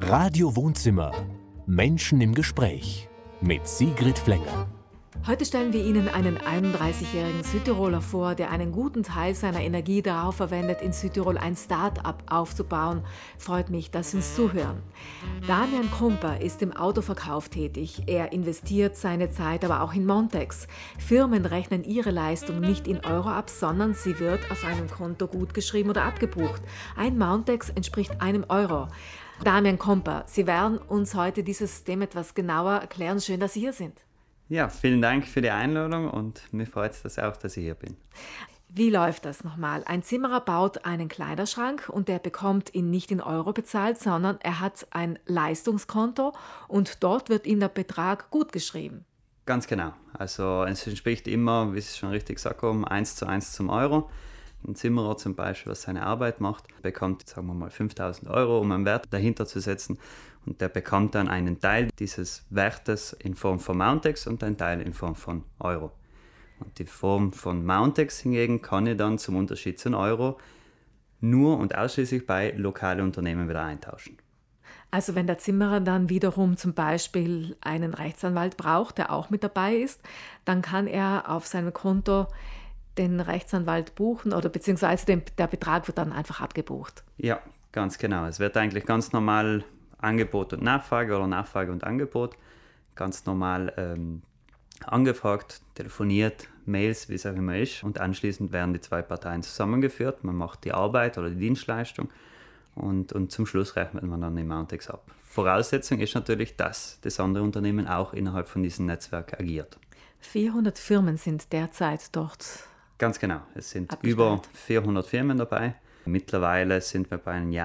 Radio Wohnzimmer. Menschen im Gespräch mit Sigrid Flenger. Heute stellen wir Ihnen einen 31-jährigen Südtiroler vor, der einen guten Teil seiner Energie darauf verwendet, in Südtirol ein Start-up aufzubauen. Freut mich, dass Sie uns zuhören. Damian Kumper ist im Autoverkauf tätig. Er investiert seine Zeit aber auch in Montex. Firmen rechnen ihre Leistung nicht in Euro ab, sondern sie wird auf einem Konto gutgeschrieben oder abgebucht. Ein Montex entspricht einem Euro. Damian Kumper, Sie werden uns heute dieses System etwas genauer erklären. Schön, dass Sie hier sind. Ja, vielen Dank für die Einladung und mir freut es auch, dass ich hier bin. Wie läuft das nochmal? Ein Zimmerer baut einen Kleiderschrank und der bekommt ihn nicht in Euro bezahlt, sondern er hat ein Leistungskonto und dort wird ihm der Betrag gutgeschrieben. Ganz genau. Also es entspricht immer, wie Sie schon richtig gesagt haben, 1:1 zum Euro. Ein Zimmerer zum Beispiel, was seine Arbeit macht, bekommt, sagen wir mal, 5.000 Euro, um einen Wert dahinter zu setzen. Und der bekommt dann einen Teil dieses Wertes in Form von Montex und einen Teil in Form von Euro. Und die Form von Montex hingegen kann ich dann zum Unterschied zu Euro nur und ausschließlich bei lokalen Unternehmen wieder eintauschen. Also wenn der Zimmerer dann wiederum zum Beispiel einen Rechtsanwalt braucht, der auch mit dabei ist, dann kann er auf seinem Konto den Rechtsanwalt buchen oder beziehungsweise der Betrag wird dann einfach abgebucht. Ja, ganz genau. Es wird eigentlich ganz normal Angebot und Nachfrage oder Nachfrage und Angebot ganz normal angefragt, telefoniert, Mails, wie es auch immer ist. Und anschließend werden die zwei Parteien zusammengeführt. Man macht die Arbeit oder die Dienstleistung und zum Schluss rechnet man dann den Montex ab. Voraussetzung ist natürlich, dass das andere Unternehmen auch innerhalb von diesem Netzwerk agiert. 400 Firmen sind derzeit dort. Ganz genau. Es sind über 400 Firmen dabei. Mittlerweile sind wir bei einem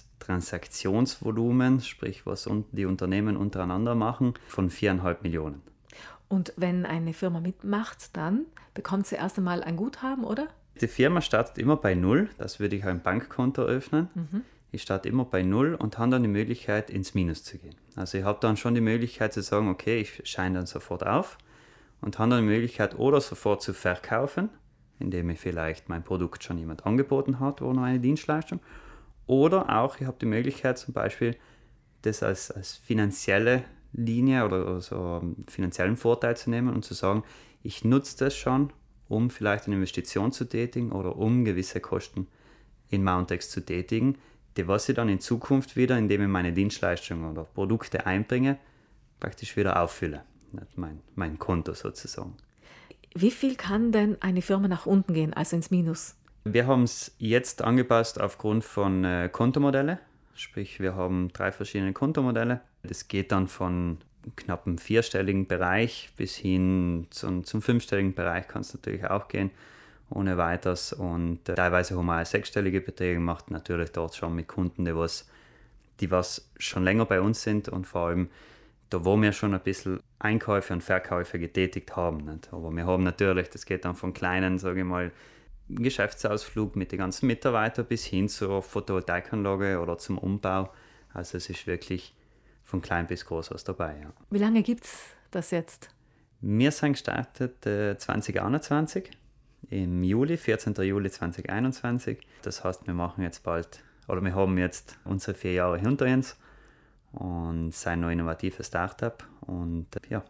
Jahrestransaktionsvolumen, sprich was die Unternehmen untereinander machen, von 4,5 Millionen. Und wenn eine Firma mitmacht, dann bekommt sie erst einmal ein Guthaben, oder? Die Firma startet immer bei Null. Das würde ich ein Bankkonto öffnen. Ich starte immer bei Null und habe dann die Möglichkeit, ins Minus zu gehen. Also ich habe dann schon die Möglichkeit zu sagen, okay, ich scheine dann sofort auf und habe dann die Möglichkeit, oder sofort zu verkaufen, indem mir vielleicht mein Produkt schon jemand angeboten hat oder eine Dienstleistung. Oder auch, ich habe die Möglichkeit zum Beispiel, das als finanzielle Linie oder so finanziellen Vorteil zu nehmen und zu sagen, ich nutze das schon, um vielleicht eine Investition zu tätigen oder um gewisse Kosten in Montex zu tätigen, die was ich dann in Zukunft wieder, indem ich meine Dienstleistungen oder Produkte einbringe, praktisch wieder auffülle. Mein Konto sozusagen. Wie viel kann denn eine Firma nach unten gehen, also ins Minus? Wir haben es jetzt angepasst aufgrund von Kontomodelle. Sprich, wir haben 3 verschiedene Kontomodelle. Das geht dann von knapp einem 4-stelligen Bereich bis hin zum 5-stelligen Bereich kann es natürlich auch gehen, ohne weiteres. Und teilweise haben wir auch 6-stellige Beträge gemacht, natürlich dort schon mit Kunden, die was schon länger bei uns sind und vor allem da wo wir schon ein bisschen Einkäufe und Verkäufe getätigt haben. Nicht? Aber wir haben natürlich, das geht dann von kleinen, sage ich mal, Geschäftsausflug mit den ganzen Mitarbeitern bis hin zur Photovoltaikanlage oder zum Umbau. Also es ist wirklich von klein bis groß was dabei. Ja. Wie lange gibt es das jetzt? Wir sind gestartet 2021, im Juli, 14. Juli 2021. Das heißt, wir haben jetzt unsere 4 Jahre hinter uns. Und sein noch innovatives Startup und ja.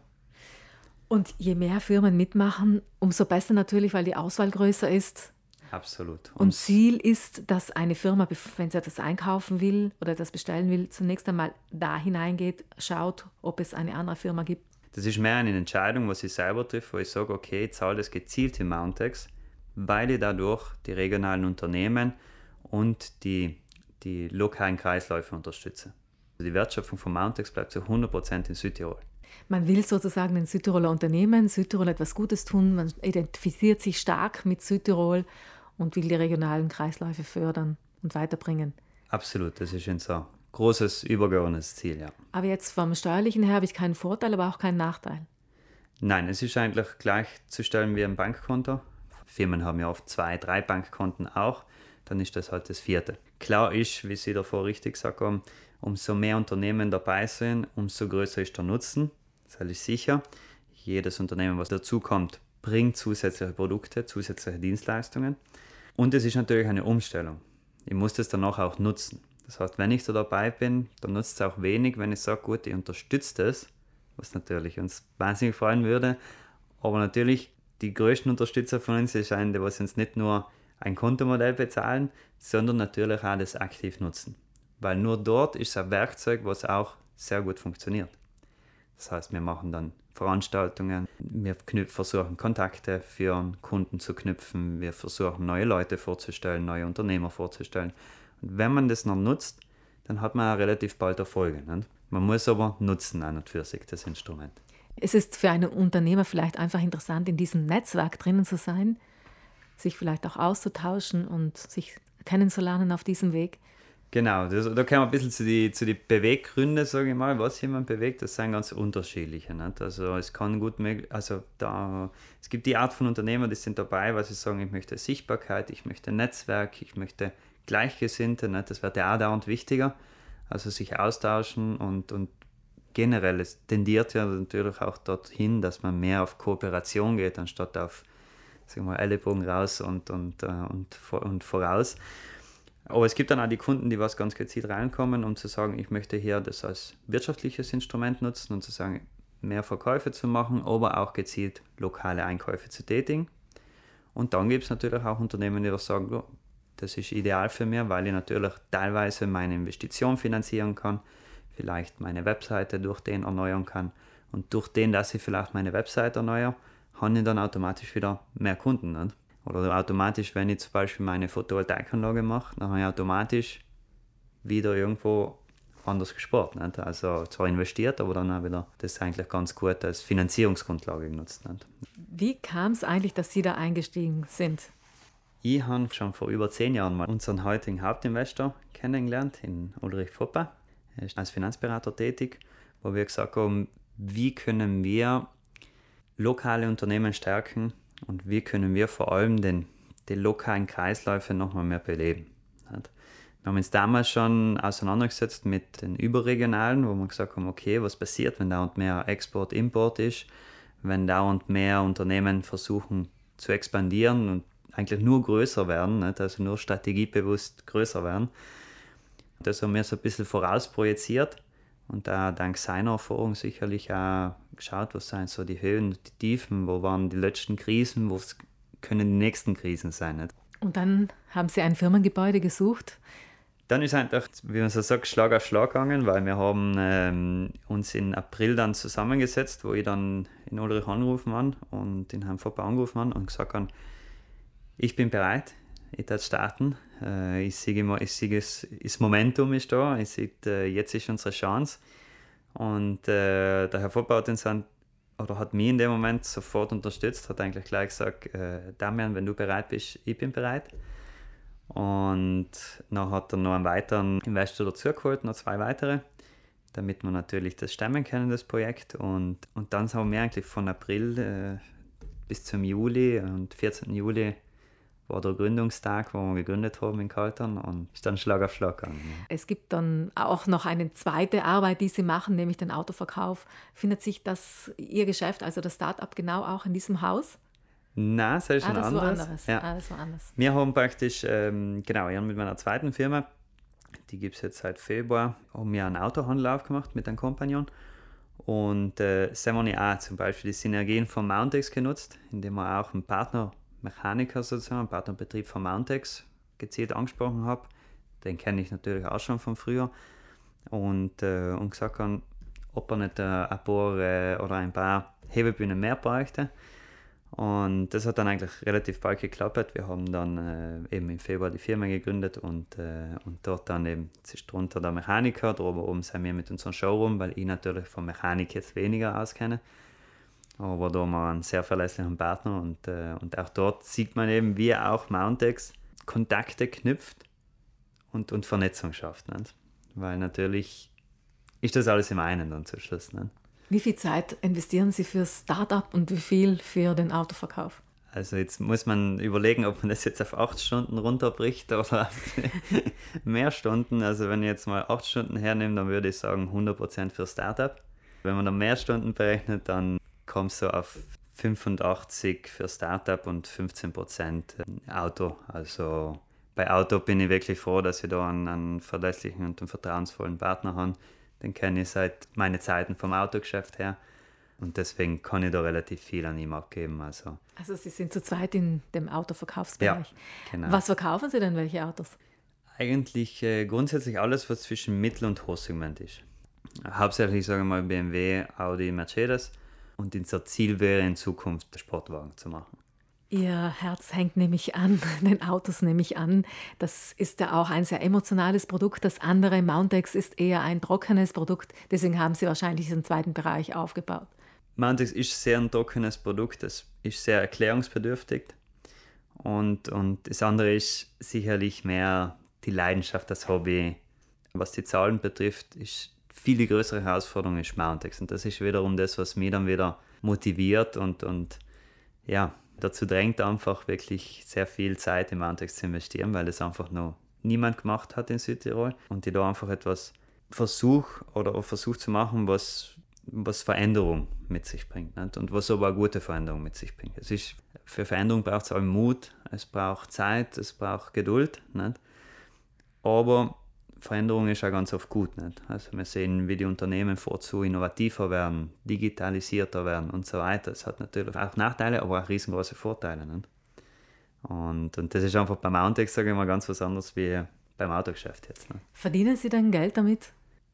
Und je mehr Firmen mitmachen, umso besser natürlich, weil die Auswahl größer ist. Absolut. Und Ziel ist, dass eine Firma, wenn sie das einkaufen will oder das bestellen will, zunächst einmal da hineingeht, schaut, ob es eine andere Firma gibt. Das ist mehr eine Entscheidung, was ich selber treffe, wo ich sage, okay, ich zahle das gezielt in Montex, weil ich dadurch die regionalen Unternehmen und die lokalen Kreisläufe unterstütze. Die Wertschöpfung von Montex bleibt zu 100% in Südtirol. Man will sozusagen den Südtiroler Unternehmen, Südtirol etwas Gutes tun. Man identifiziert sich stark mit Südtirol und will die regionalen Kreisläufe fördern und weiterbringen. Absolut, das ist ein so großes, übergeordnetes Ziel, ja. Aber jetzt vom Steuerlichen her habe ich keinen Vorteil, aber auch keinen Nachteil. Nein, es ist eigentlich gleichzustellen wie ein Bankkonto. Firmen haben ja oft 2, 3 Bankkonten auch. Dann ist das halt das 4. Klar ist, wie Sie davor richtig gesagt haben, umso mehr Unternehmen dabei sind, umso größer ist der Nutzen. Das ist sicher. Jedes Unternehmen, was dazukommt, bringt zusätzliche Produkte, zusätzliche Dienstleistungen. Und es ist natürlich eine Umstellung. Ich muss das danach auch nutzen. Das heißt, wenn ich da dabei bin, dann nutzt es auch wenig, wenn ich sage, gut, ich unterstütze das, was natürlich uns wahnsinnig freuen würde. Aber natürlich, die größten Unterstützer von uns sind die, was uns nicht nur ein Kontomodell bezahlen, sondern natürlich auch das aktiv nutzen. Weil nur dort ist ein Werkzeug, was auch sehr gut funktioniert. Das heißt, wir machen dann Veranstaltungen, wir versuchen Kontakte für Kunden zu knüpfen, wir versuchen neue Leute vorzustellen, neue Unternehmer vorzustellen. Und wenn man das noch nutzt, dann hat man auch relativ bald Erfolge. Nicht? Man muss aber nutzen an und für sich das Instrument. Es ist für einen Unternehmer vielleicht einfach interessant, in diesem Netzwerk drinnen zu sein, sich vielleicht auch auszutauschen und sich kennenzulernen auf diesem Weg. Genau, da kommen wir ein bisschen zu die Beweggründe, sage ich mal, was jemand bewegt, das sind ganz unterschiedliche. Nicht? Also es kann gut möglich, es gibt die Art von Unternehmer, die sind dabei, weil sie sagen, ich möchte Sichtbarkeit, ich möchte Netzwerk, ich möchte Gleichgesinnte, nicht? Das wird ja auch dauernd wichtiger, also sich austauschen und generell, es tendiert ja natürlich auch dorthin, dass man mehr auf Kooperation geht, anstatt auf, sagen wir mal, Ellenbogen raus und voraus. Aber es gibt dann auch die Kunden, die was ganz gezielt reinkommen, um zu sagen, ich möchte hier das als wirtschaftliches Instrument nutzen und zu sagen, mehr Verkäufe zu machen, aber auch gezielt lokale Einkäufe zu tätigen. Und dann gibt es natürlich auch Unternehmen, die das sagen, oh, das ist ideal für mich, weil ich natürlich teilweise meine Investition finanzieren kann, vielleicht meine Webseite durch den erneuern kann. Und durch den, dass ich vielleicht meine Webseite erneuere, habe ich dann automatisch wieder mehr Kunden. Nicht? Oder automatisch, wenn ich zum Beispiel meine Photovoltaikanlage mache, dann habe ich automatisch wieder irgendwo anders gespart. Nicht? Also zwar investiert, aber dann auch wieder das eigentlich ganz gut als Finanzierungsgrundlage genutzt. Nicht? Wie kam es eigentlich, dass Sie da eingestiegen sind? Ich habe schon vor über 10 Jahren mal unseren heutigen Hauptinvestor kennengelernt, in Ulrich Foppa. Er ist als Finanzberater tätig, wo wir gesagt haben, wie können wir lokale Unternehmen stärken und wie können wir vor allem die lokalen Kreisläufe nochmal mehr beleben. Wir haben uns damals schon auseinandergesetzt mit den überregionalen, wo wir gesagt haben, okay, was passiert, wenn dauernd mehr Export, Import ist, wenn dauernd mehr Unternehmen versuchen zu expandieren und eigentlich nur größer werden, also nur strategiebewusst größer werden. Das haben wir so ein bisschen vorausprojiziert und da dank seiner Erfahrung sicherlich auch geschaut, was sind so die Höhen und die Tiefen, wo waren die letzten Krisen, wo können die nächsten Krisen sein. Nicht? Und dann haben Sie ein Firmengebäude gesucht? Dann ist einfach, wie man so sagt, Schlag auf Schlag gegangen, weil wir haben uns im April dann zusammengesetzt, wo ich dann in Ulrich angerufen habe und in Herrn Foppa angerufen habe und gesagt habe, ich bin bereit, ich darf starten. Ich sehe, das Momentum ist da, ich sehe, jetzt ist unsere Chance. Und der Herr Foppa hat mich in dem Moment sofort unterstützt, hat eigentlich gleich gesagt, Damian, wenn du bereit bist, ich bin bereit. Und dann hat er noch einen weiteren Investor dazugeholt, noch 2 weitere, damit wir natürlich das stemmen können, das Projekt. Und dann haben wir eigentlich von April bis zum Juli und 14. Juli war der Gründungstag, wo wir gegründet haben in Kaltern und ist dann Schlag auf Schlag gegangen. Es gibt dann auch noch eine zweite Arbeit, die Sie machen, nämlich den Autoverkauf. Findet sich Ihr Geschäft, also das Start-up, genau auch in diesem Haus? Nein, das ist schon anderes. Ja. Das war anders. Wir haben praktisch, ich habe mit meiner zweiten Firma, die gibt es jetzt seit Februar, haben wir einen Autohandel aufgemacht mit einem Kompagnon. Und haben wir auch zum Beispiel die Synergien von Mountex genutzt, indem wir auch einen Partnermechaniker sozusagen, einen Partnerbetrieb von Mountex gezielt angesprochen habe. Den kenne ich natürlich auch schon von früher. Und gesagt habe, ob er nicht ein paar Hebebühnen mehr bräuchte. Und das hat dann eigentlich relativ bald geklappt. Wir haben dann eben im Februar die Firma gegründet und dort dann eben, jetzt ist drunter der Mechaniker, da oben sind wir mit unserem Showroom, weil ich natürlich von Mechanik jetzt weniger auskenne. Aber da haben wir einen sehr verlässlichen Partner und auch dort sieht man eben, wie auch Mountex Kontakte knüpft und Vernetzung schafft. Nicht? Weil natürlich ist das alles im einen dann zum Schluss. Nicht? Wie viel Zeit investieren Sie fürs Start-up und wie viel für den Autoverkauf? Also jetzt muss man überlegen, ob man das jetzt auf 8 Stunden runterbricht oder auf mehr Stunden. Also wenn ich jetzt mal 8 Stunden hernehme, dann würde ich sagen 100% für Startup. Wenn man dann mehr Stunden berechnet, dann kommt es so auf 85 für Startup und 15% Auto. Also Bei Auto bin ich wirklich froh, dass ich da einen verlässlichen und einen vertrauensvollen Partner habe. Den kenne ich seit meinen Zeiten vom Autogeschäft her. Und deswegen kann ich da relativ viel an ihm abgeben. Also Sie sind zu zweit in dem Autoverkaufsbereich. Ja, genau. Was verkaufen Sie denn, welche Autos? Eigentlich grundsätzlich alles, was zwischen Mittel- und Hochsegment ist. Hauptsächlich, sagen wir mal, BMW, Audi, Mercedes. Und unser Ziel wäre in Zukunft, Sportwagen zu machen. Ihr Herz hängt nämlich an den Autos, nehme ich an. Das ist ja auch ein sehr emotionales Produkt. Das andere, Mountex, ist eher ein trockenes Produkt. Deswegen haben Sie wahrscheinlich diesen zweiten Bereich aufgebaut. Mountex ist sehr ein trockenes Produkt. Es ist sehr erklärungsbedürftig. Und das andere ist sicherlich mehr die Leidenschaft, das Hobby. Was die Zahlen betrifft, ist viel die größere Herausforderung ist Mountex. Und das ist wiederum das, was mich dann wieder motiviert und ja, dazu drängt, einfach wirklich sehr viel Zeit in Mountex zu investieren, weil es einfach noch niemand gemacht hat in Südtirol und ich da einfach etwas versuche zu machen, was Veränderung mit sich bringt, nicht? Und was aber eine gute Veränderung mit sich bringt. Für Veränderung braucht es auch Mut, es braucht Zeit, es braucht Geduld, nicht? Aber Veränderung ist auch ganz oft gut, nicht? Also wir sehen, wie die Unternehmen vorzu innovativer werden, digitalisierter werden und so weiter. Es hat natürlich auch Nachteile, aber auch riesengroße Vorteile, nicht? Und das ist einfach beim Mountex, sage ich mal, ganz was anderes wie beim Autogeschäft jetzt. Nicht? Verdienen Sie denn Geld damit?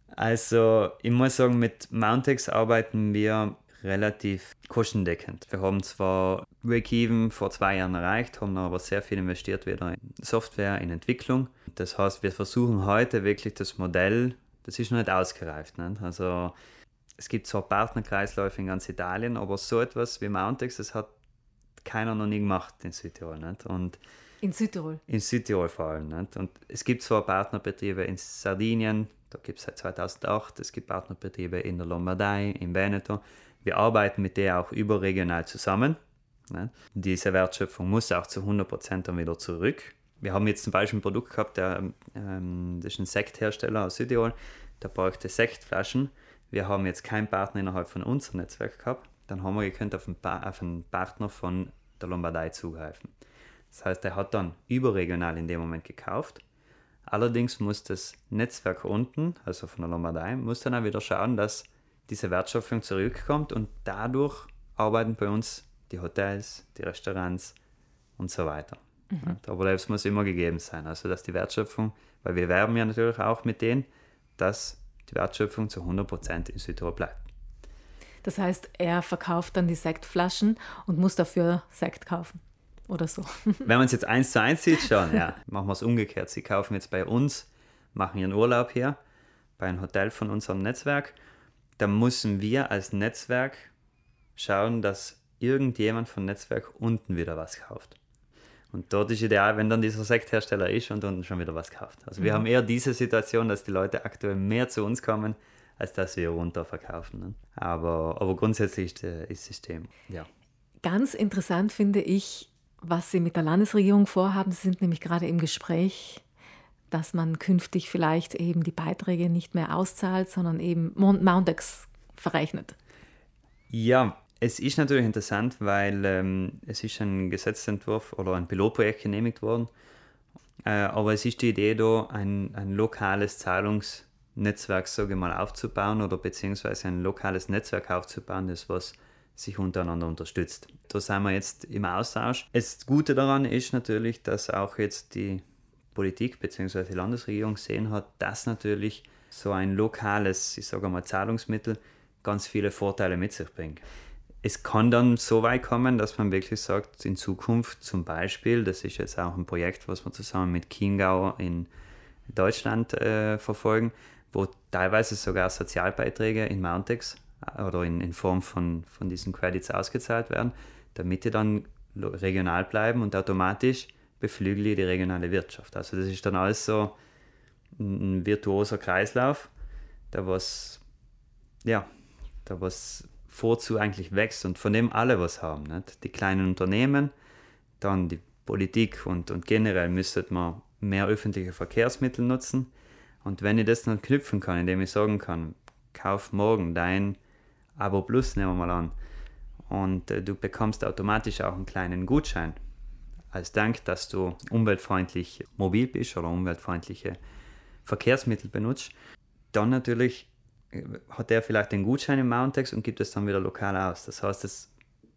Also ich muss sagen, mit Mountex arbeiten wir relativ kostendeckend. Wir haben zwar Break-Even vor 2 Jahren erreicht, haben aber sehr viel investiert wieder in Software, in Entwicklung. Das heißt, wir versuchen heute wirklich das Modell, das ist noch nicht ausgereift. Nicht? Also es gibt zwar Partnerkreisläufe in ganz Italien, aber so etwas wie Mountex, das hat keiner noch nie gemacht in Südtirol. Nicht? Und in Südtirol? In Südtirol vor allem. Nicht? Und es gibt zwar Partnerbetriebe in Sardinien, da gibt es seit 2008, es gibt Partnerbetriebe in der Lombardei, in Veneto. Wir arbeiten mit denen auch überregional zusammen. Ne? Diese Wertschöpfung muss auch zu 100% dann wieder zurück. Wir haben jetzt zum Beispiel ein Produkt gehabt, das ist ein Sekthersteller aus Südtirol, der brauchte Sektflaschen. Wir haben jetzt keinen Partner innerhalb von unserem Netzwerk gehabt. Dann haben wir gekönnt auf einen Partner von der Lombardei zugreifen. Das heißt, er hat dann überregional in dem Moment gekauft. Allerdings muss das Netzwerk unten, also von der Lombardei, muss dann auch wieder schauen, dass diese Wertschöpfung zurückkommt und dadurch arbeiten bei uns die Hotels, die Restaurants und so weiter. Mhm. Aber das muss immer gegeben sein, also dass die Wertschöpfung, weil wir werben ja natürlich auch mit denen, dass die Wertschöpfung zu 100% in Südtirol bleibt. Das heißt, er verkauft dann die Sektflaschen und muss dafür Sekt kaufen oder so. Wenn man es jetzt 1:1 sieht, schon, ja. Machen wir es umgekehrt. Sie kaufen jetzt bei uns, machen ihren Urlaub hier, bei einem Hotel von unserem Netzwerk. Da müssen wir als Netzwerk schauen, dass irgendjemand vom Netzwerk unten wieder was kauft. Und dort ist ideal, wenn dann dieser Sekthersteller ist und unten schon wieder was kauft. Also wir haben eher diese Situation, dass die Leute aktuell mehr zu uns kommen, als dass wir runter verkaufen. Ne? Aber grundsätzlich ist das System, ja. Ganz interessant finde ich, was Sie mit der Landesregierung vorhaben. Sie sind nämlich gerade im Gespräch, dass man künftig vielleicht eben die Beiträge nicht mehr auszahlt, sondern eben Mountex verrechnet. Ja, es ist natürlich interessant, weil es ist ein Gesetzentwurf oder ein Pilotprojekt genehmigt worden. Aber es ist die Idee, da ein lokales Zahlungsnetzwerk, sage ich mal, aufzubauen oder beziehungsweise ein lokales Netzwerk aufzubauen, das was sich untereinander unterstützt. Da sind wir jetzt im Austausch. Das Gute daran ist natürlich, dass auch jetzt die Politik bzw. die Landesregierung sehen hat, dass natürlich so ein lokales, ich sage mal, Zahlungsmittel ganz viele Vorteile mit sich bringt. Es kann dann so weit kommen, dass man wirklich sagt, in Zukunft zum Beispiel, das ist jetzt auch ein Projekt, was wir zusammen mit Chiemgau in Deutschland verfolgen, wo teilweise sogar Sozialbeiträge in Mountex oder in Form von diesen Credits ausgezahlt werden, damit die dann regional bleiben und automatisch beflügele die regionale Wirtschaft. Also das ist dann alles so ein virtuoser Kreislauf, da was vorzu eigentlich wächst und von dem alle was haben. Nicht? Die kleinen Unternehmen, dann die Politik und generell müsste man mehr öffentliche Verkehrsmittel nutzen. Und wenn ich das dann knüpfen kann, indem ich sagen kann, kauf morgen dein Abo Plus, nehmen wir mal an, und du bekommst automatisch auch einen kleinen Gutschein als Dank, dass du umweltfreundlich mobil bist oder umweltfreundliche Verkehrsmittel benutzt. Dann natürlich hat er vielleicht den Gutschein im Mountex und gibt es dann wieder lokal aus. Das heißt, das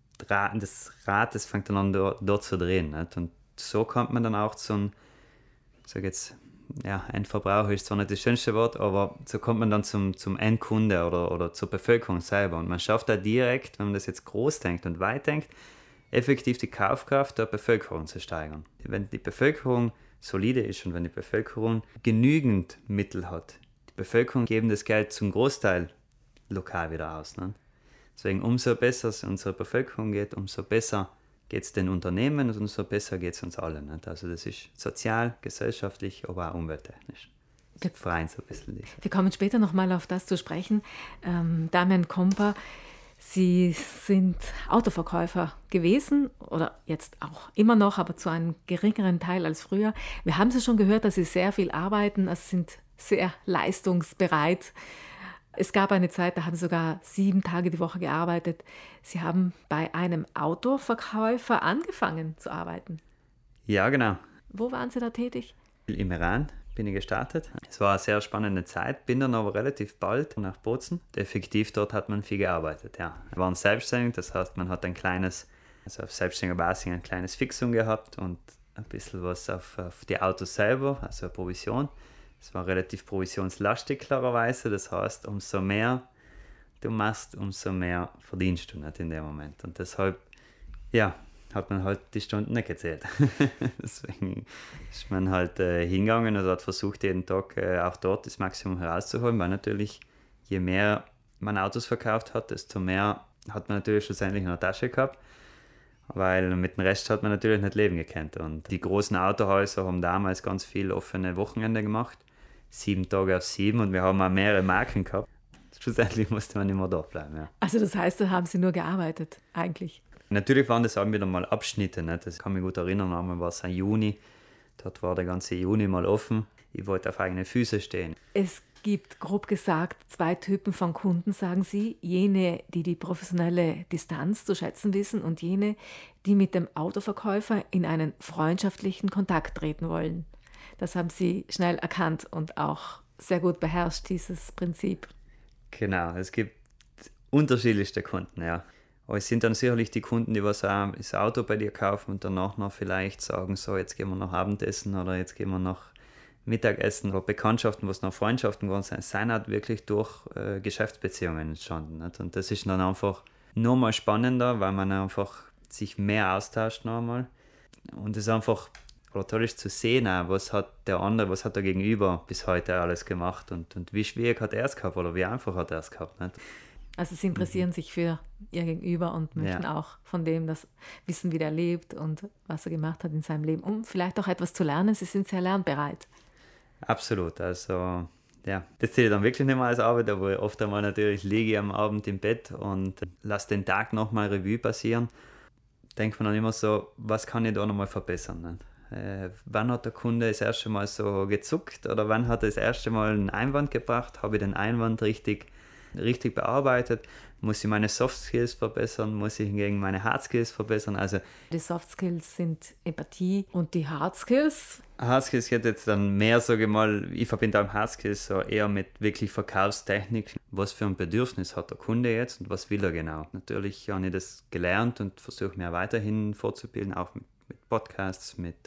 Rad, das fängt dann an, dort zu drehen. Nicht? Und so kommt man dann auch zum, ich sage jetzt, ja, Endverbraucher ist zwar nicht das schönste Wort, aber so kommt man dann zum Endkunde oder zur Bevölkerung selber. Und man schafft da direkt, wenn man das jetzt groß denkt und weit denkt, effektiv die Kaufkraft der Bevölkerung zu steigern. Wenn die Bevölkerung solide ist und wenn die Bevölkerung genügend Mittel hat, die Bevölkerung geben das Geld zum Großteil lokal wieder aus. Ne? Deswegen umso besser es unserer Bevölkerung geht, umso besser geht es den Unternehmen und umso besser geht es uns allen. Nicht? Also das ist sozial, gesellschaftlich, aber auch umwelttechnisch. Wir freuen so ein bisschen das. Wir kommen später nochmal auf das zu sprechen. Damian Kompa, Sie sind Autoverkäufer gewesen oder jetzt auch immer noch, aber zu einem geringeren Teil als früher. Wir haben Sie schon gehört, dass Sie sehr viel arbeiten, also sind sehr leistungsbereit. Es gab eine Zeit, da haben Sie sogar 7 Tage die Woche gearbeitet. Sie haben bei einem Autoverkäufer angefangen zu arbeiten. Ja, genau. Wo waren Sie da tätig? Im Iran bin ich gestartet. Es war eine sehr spannende Zeit, bin dann aber relativ bald nach Bozen. Effektiv dort hat man viel gearbeitet, ja. Wir waren selbstständig, das heißt, man hat auf selbstständiger Basis ein kleines Fixum gehabt und ein bisschen was auf die Autos selber, also eine Provision. Es war relativ provisionslastig klarerweise, das heißt, umso mehr du machst, umso mehr verdienst du nicht in dem Moment. Und deshalb, ja, hat man halt die Stunden nicht gezählt. Deswegen ist man halt hingegangen und hat versucht, jeden Tag auch dort das Maximum herauszuholen, weil natürlich, je mehr man Autos verkauft hat, desto mehr hat man natürlich schlussendlich in der Tasche gehabt, weil mit dem Rest hat man natürlich nicht leben gekannt. Und die großen Autohäuser haben damals ganz viel offene Wochenende gemacht, 7 Tage auf 7, und wir haben auch mehrere Marken gehabt. Schlussendlich musste man immer dort bleiben. Ja. Also das heißt, da haben Sie nur gearbeitet, eigentlich? Natürlich waren das auch wieder mal Abschnitte. Nicht? Das kann mich gut erinnern, einmal war es ein Juni, dort war der ganze Juni mal offen. Ich wollte auf eigene Füße stehen. Es gibt, grob gesagt, 2 Typen von Kunden, sagen Sie. Jene, die die professionelle Distanz zu schätzen wissen, und jene, die mit dem Autoverkäufer in einen freundschaftlichen Kontakt treten wollen. Das haben Sie schnell erkannt und auch sehr gut beherrscht, dieses Prinzip. Genau, es gibt unterschiedlichste Kunden, ja. Aber es sind dann sicherlich die Kunden, die was auch das Auto bei dir kaufen und danach noch vielleicht sagen, so, jetzt gehen wir noch Abendessen oder jetzt gehen wir noch Mittagessen, oder Bekanntschaften, was noch Freundschaften geworden sind, sind halt wirklich durch Geschäftsbeziehungen entstanden. Nicht? Und das ist dann einfach nur mal spannender, weil man einfach sich mehr austauscht nochmal. Und es ist einfach toll ist zu sehen, auch, was hat der andere, was hat der Gegenüber bis heute alles gemacht und wie schwierig hat er es gehabt oder wie einfach hat er es gehabt. Nicht? Also Sie interessieren sich für Ihr Gegenüber und möchten auch von dem das wissen, wie der lebt und was er gemacht hat in seinem Leben, um vielleicht auch etwas zu lernen. Sie sind sehr lernbereit. Absolut, also ja, das zähle ich dann wirklich nicht mehr als Arbeit, aber oft einmal natürlich liege ich am Abend im Bett und lasse den Tag nochmal Revue passieren. Denkt man dann immer so, was kann ich da nochmal verbessern? Nicht? Wann hat der Kunde das erste Mal so gezuckt oder wann hat er das erste Mal einen Einwand gebracht? Habe ich den Einwand richtig bearbeitet? Muss ich meine Soft Skills verbessern? Muss ich hingegen meine Hard Skills verbessern? Also die Soft Skills sind Empathie und die Hard Skills? Hard Skills hätte jetzt dann mehr, sage ich mal, ich verbinde auch Hard Skills so eher mit wirklich Verkaufstechnik. Was für ein Bedürfnis hat der Kunde jetzt und was will er genau? Natürlich habe ich das gelernt und versuche mir weiterhin fortzubilden, auch mit Podcasts, mit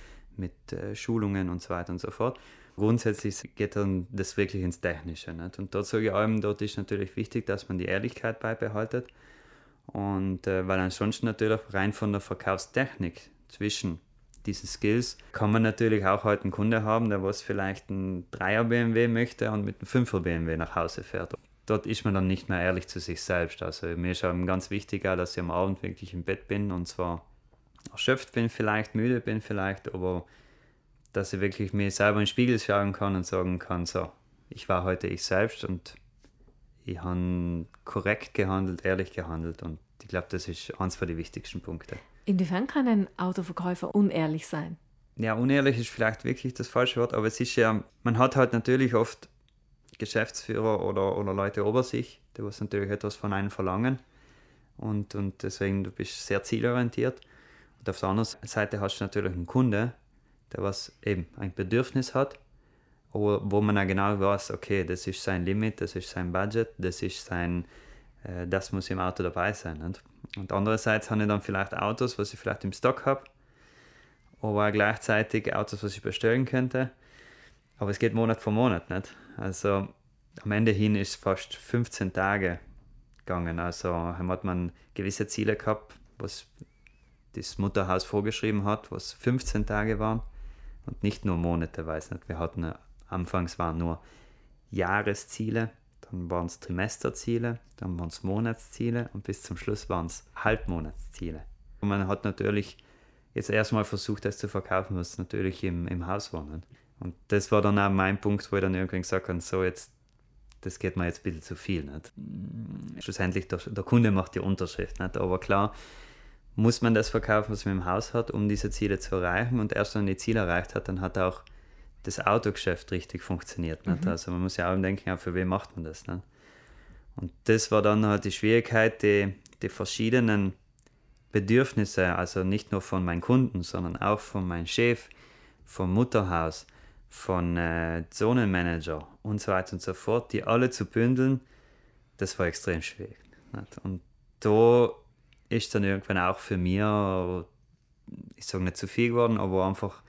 Schulungen und so weiter und so fort. Grundsätzlich geht dann das wirklich ins Technische. Nicht? Und dort sage ich allem, dort ist natürlich wichtig, dass man die Ehrlichkeit beibehaltet. Und weil ansonsten natürlich rein von der Verkaufstechnik zwischen diesen Skills kann man natürlich auch heute einen Kunde haben, der was vielleicht einen 3er BMW möchte und mit einem 5er BMW nach Hause fährt. Dort ist man dann nicht mehr ehrlich zu sich selbst. Also mir ist auch ganz wichtig, dass ich am Abend wirklich im Bett bin und zwar erschöpft bin vielleicht, müde bin vielleicht, aber dass ich wirklich mir selber in den Spiegel schauen kann und sagen kann, so, ich war heute ich selbst und ich habe korrekt gehandelt, ehrlich gehandelt und ich glaube, das ist eines der wichtigsten Punkte. Inwiefern kann ein Autoverkäufer unehrlich sein? Ja, unehrlich ist vielleicht wirklich das falsche Wort, aber es ist ja, man hat halt natürlich oft Geschäftsführer oder Leute über sich, die was natürlich etwas von einem verlangen und deswegen, du bist sehr zielorientiert. Und auf der anderen Seite hast du natürlich einen Kunde, der was eben ein Bedürfnis hat, wo man auch genau weiß, okay, das ist sein Limit, das ist sein Budget, das muss im Auto dabei sein. Nicht? Und andererseits habe ich dann vielleicht Autos, was ich vielleicht im Stock habe, aber auch gleichzeitig Autos, was ich bestellen könnte. Aber es geht Monat für Monat, nicht? Also am Ende hin ist es fast 15 Tage gegangen. Also hat man gewisse Ziele gehabt, was das Mutterhaus vorgeschrieben hat, was 15 Tage waren und nicht nur Monate, weiß nicht. Wir hatten anfangs waren nur Jahresziele, dann waren es Trimesterziele, dann waren es Monatsziele und bis zum Schluss waren es Halbmonatsziele. Und man hat natürlich jetzt erstmal versucht, das zu verkaufen, was natürlich im Haus war. Nicht? Und das war dann auch mein Punkt, wo ich dann irgendwann gesagt habe, so jetzt, das geht mir jetzt ein bisschen zu viel. Nicht? Schlussendlich, der Kunde macht die Unterschrift, nicht? Aber klar, muss man das verkaufen, was man im Haus hat, um diese Ziele zu erreichen. Und erst wenn man die Ziele erreicht hat, dann hat auch das Autogeschäft richtig funktioniert. Nicht? Also man muss ja auch denken, für wen macht man das. Nicht? Und das war dann halt die Schwierigkeit, die verschiedenen Bedürfnisse, also nicht nur von meinen Kunden, sondern auch von meinem Chef, vom Mutterhaus, von Zonenmanager und so weiter und so fort, die alle zu bündeln, das war extrem schwierig. Nicht? Und da ist dann irgendwann auch für mich, ich sage nicht zu viel geworden, aber einfach,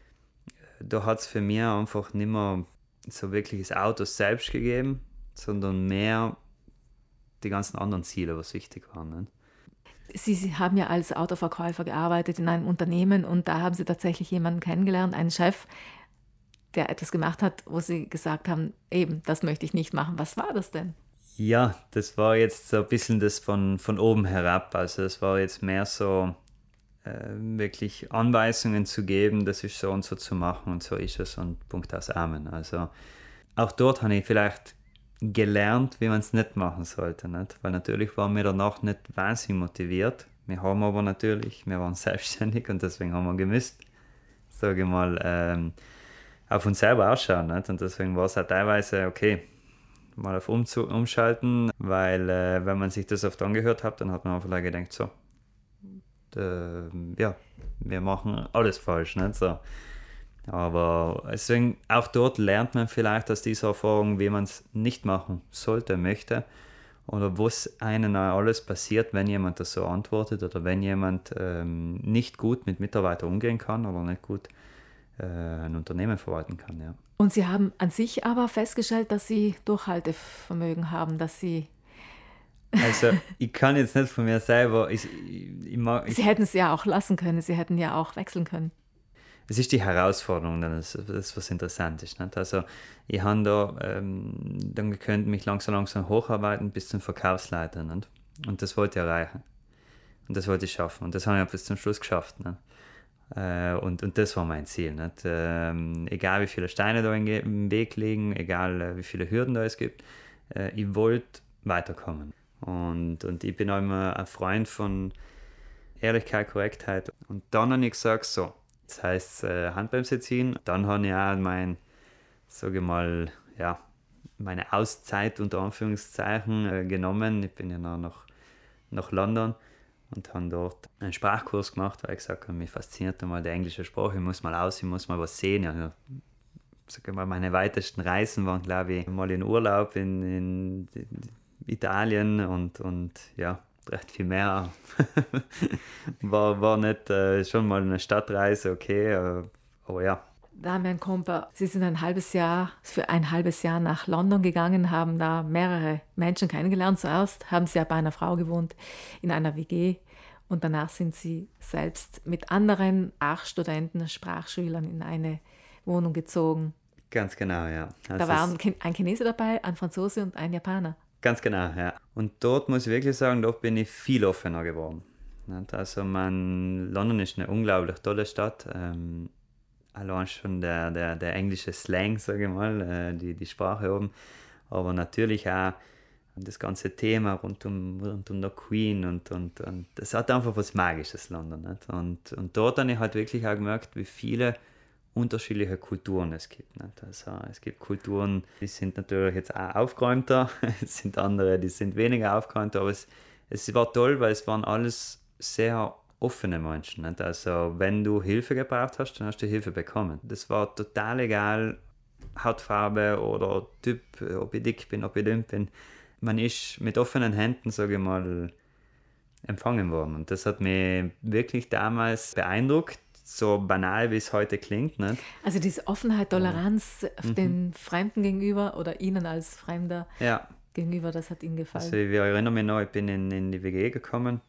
da hat es für mich einfach nicht mehr so wirklich das Auto selbst gegeben, sondern mehr die ganzen anderen Ziele, was wichtig waren. Nicht? Sie haben ja als Autoverkäufer gearbeitet in einem Unternehmen und da haben Sie tatsächlich jemanden kennengelernt, einen Chef, der etwas gemacht hat, wo Sie gesagt haben, eben, das möchte ich nicht machen. Was war das denn? Ja, das war jetzt so ein bisschen das von oben herab. Also es war jetzt mehr so wirklich Anweisungen zu geben, das ist so und so zu machen und so ist es und Punkt aus Amen. Also auch dort habe ich vielleicht gelernt, wie man es nicht machen sollte. Nicht? Weil natürlich waren wir danach nicht wahnsinnig motiviert. Wir waren selbstständig und deswegen haben wir gemusst, sage ich mal, auf uns selber ausschauen. Nicht? Und deswegen war es auch teilweise okay, mal auf umschalten, weil wenn man sich das oft angehört hat, dann hat man vielleicht gedacht, so, wir machen alles falsch. Nicht? So. Aber deswegen auch dort lernt man vielleicht aus dieser Erfahrung, wie man es nicht machen sollte, möchte oder was einem alles passiert, wenn jemand das so antwortet oder wenn jemand nicht gut mit Mitarbeitern umgehen kann oder nicht gut ein Unternehmen verwalten kann. Ja. Und Sie haben an sich aber festgestellt, dass Sie Durchhaltevermögen haben, dass Sie... Also ich kann jetzt nicht von mir selber... Sie hätten es ja auch lassen können, Sie hätten ja auch wechseln können. Es ist die Herausforderung, das was interessant ist. Nicht? Also ich habe da dann gekonnt mich langsam hocharbeiten bis zum Verkaufsleiter. Nicht? Und das wollte ich erreichen. Und das wollte ich schaffen. Und das habe ich bis zum Schluss geschafft. Nicht? Und das war mein Ziel. Nicht? Egal wie viele Steine da im Weg liegen, egal wie viele Hürden da es gibt, ich wollte weiterkommen. Und ich bin auch immer ein Freund von Ehrlichkeit, Korrektheit. Und dann habe ich gesagt, so, das heißt Handbremse ziehen. Dann habe ich auch meine Auszeit unter Anführungszeichen genommen. Ich bin ja noch nach London und habe dort einen Sprachkurs gemacht, weil ich gesagt habe, mich fasziniert einmal die englische Sprache, ich muss mal aus, ich muss mal was sehen. Ja, sag mal, meine weitesten Reisen waren, glaube ich, mal in Urlaub in Italien und ja, recht viel mehr. war nicht schon mal eine Stadtreise, okay, aber ja. Damian Komper, Sie sind für ein halbes Jahr nach London gegangen, haben da mehrere Menschen kennengelernt. Zuerst haben Sie ja bei einer Frau gewohnt, in einer WG. Und danach sind Sie selbst mit anderen Studenten, Sprachschülern in eine Wohnung gezogen. Ganz genau, ja. Also da waren ein Chinese dabei, ein Franzose und ein Japaner. Ganz genau, ja. Und dort muss ich wirklich sagen, dort bin ich viel offener geworden. Also London ist eine unglaublich tolle Stadt. Allein schon der englische Slang, sage ich mal, die Sprache oben. Aber natürlich auch das ganze Thema rund um der Queen und das hat einfach was Magisches, London. Nicht? Und dort habe ich halt wirklich auch gemerkt, wie viele unterschiedliche Kulturen es gibt. Nicht? Also es gibt Kulturen, die sind natürlich jetzt auch aufgeräumter, es sind andere, die sind weniger aufgeräumter, aber es war toll, weil es waren alles sehr offene Menschen. Nicht? Also wenn du Hilfe gebraucht hast, dann hast du Hilfe bekommen. Das war total egal, Hautfarbe oder Typ, ob ich dick bin, ob ich dünn bin. Man ist mit offenen Händen, sage ich mal, empfangen worden. Und das hat mich wirklich damals beeindruckt, so banal wie es heute klingt. Nicht? Also diese Offenheit, Toleranz den Fremden gegenüber oder Ihnen als Fremder gegenüber, das hat Ihnen gefallen. Also ich erinnere mich noch, ich bin in die WG gekommen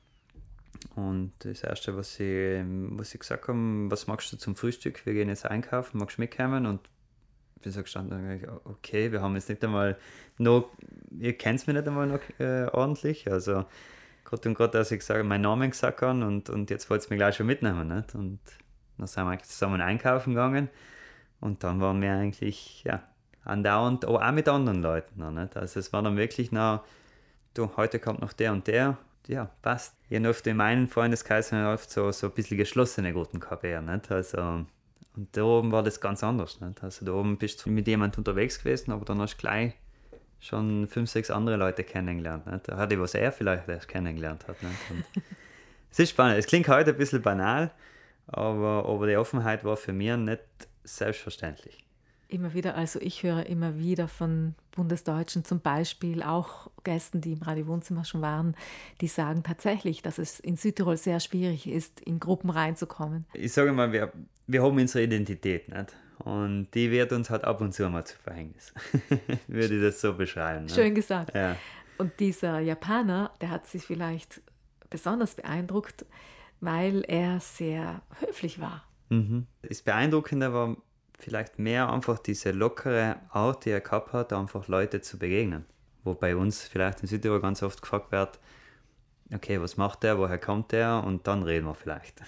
und das Erste, was sie gesagt haben, was magst du zum Frühstück? Wir gehen jetzt einkaufen, magst du mitkommen? Und ich bin so gestanden, okay, wir haben jetzt nicht einmal noch, ihr kennt mich nicht einmal noch ordentlich, also Gott und Gott, dass ich meinen Namen gesagt habe und jetzt wollt ihr mich gleich schon mitnehmen. Nicht? Und dann sind wir zusammen einkaufen gegangen und dann waren wir eigentlich, andauernd, aber auch mit anderen Leuten. Noch, nicht? Also es war dann wirklich noch, du, heute kommt noch der und der, ja, passt. Ich habe oft in meinen Freundeskreisen oft so ein bisschen geschlossene Gruppen gehabt, nicht? Also, und da oben war das ganz anders. Nicht? Also da oben bist du mit jemandem unterwegs gewesen, aber dann hast du gleich schon 5, 6 andere Leute kennengelernt. Nicht? Da hatte ich, was er vielleicht erst kennengelernt hat. Nicht? Und es ist spannend. Es klingt heute ein bisschen banal, aber die Offenheit war für mich nicht selbstverständlich. Immer wieder, also ich höre immer wieder von Bundesdeutschen, zum Beispiel auch Gästen, die im Radio-Wohnzimmer schon waren, die sagen tatsächlich, dass es in Südtirol sehr schwierig ist, in Gruppen reinzukommen. Ich sage mal, wir haben unsere Identität, nicht? Und die wird uns halt ab und zu mal zu Verhängnis. Würde ich das so beschreiben. Nicht? Schön gesagt. Ja. Und dieser Japaner, der hat sich vielleicht besonders beeindruckt, weil er sehr höflich war. Mhm. Das Beeindruckende war vielleicht mehr einfach diese lockere Art, die er gehabt hat, einfach Leute zu begegnen. Wo bei uns vielleicht in Südtirol ganz oft gefragt wird, okay, was macht der, woher kommt der? Und dann reden wir vielleicht.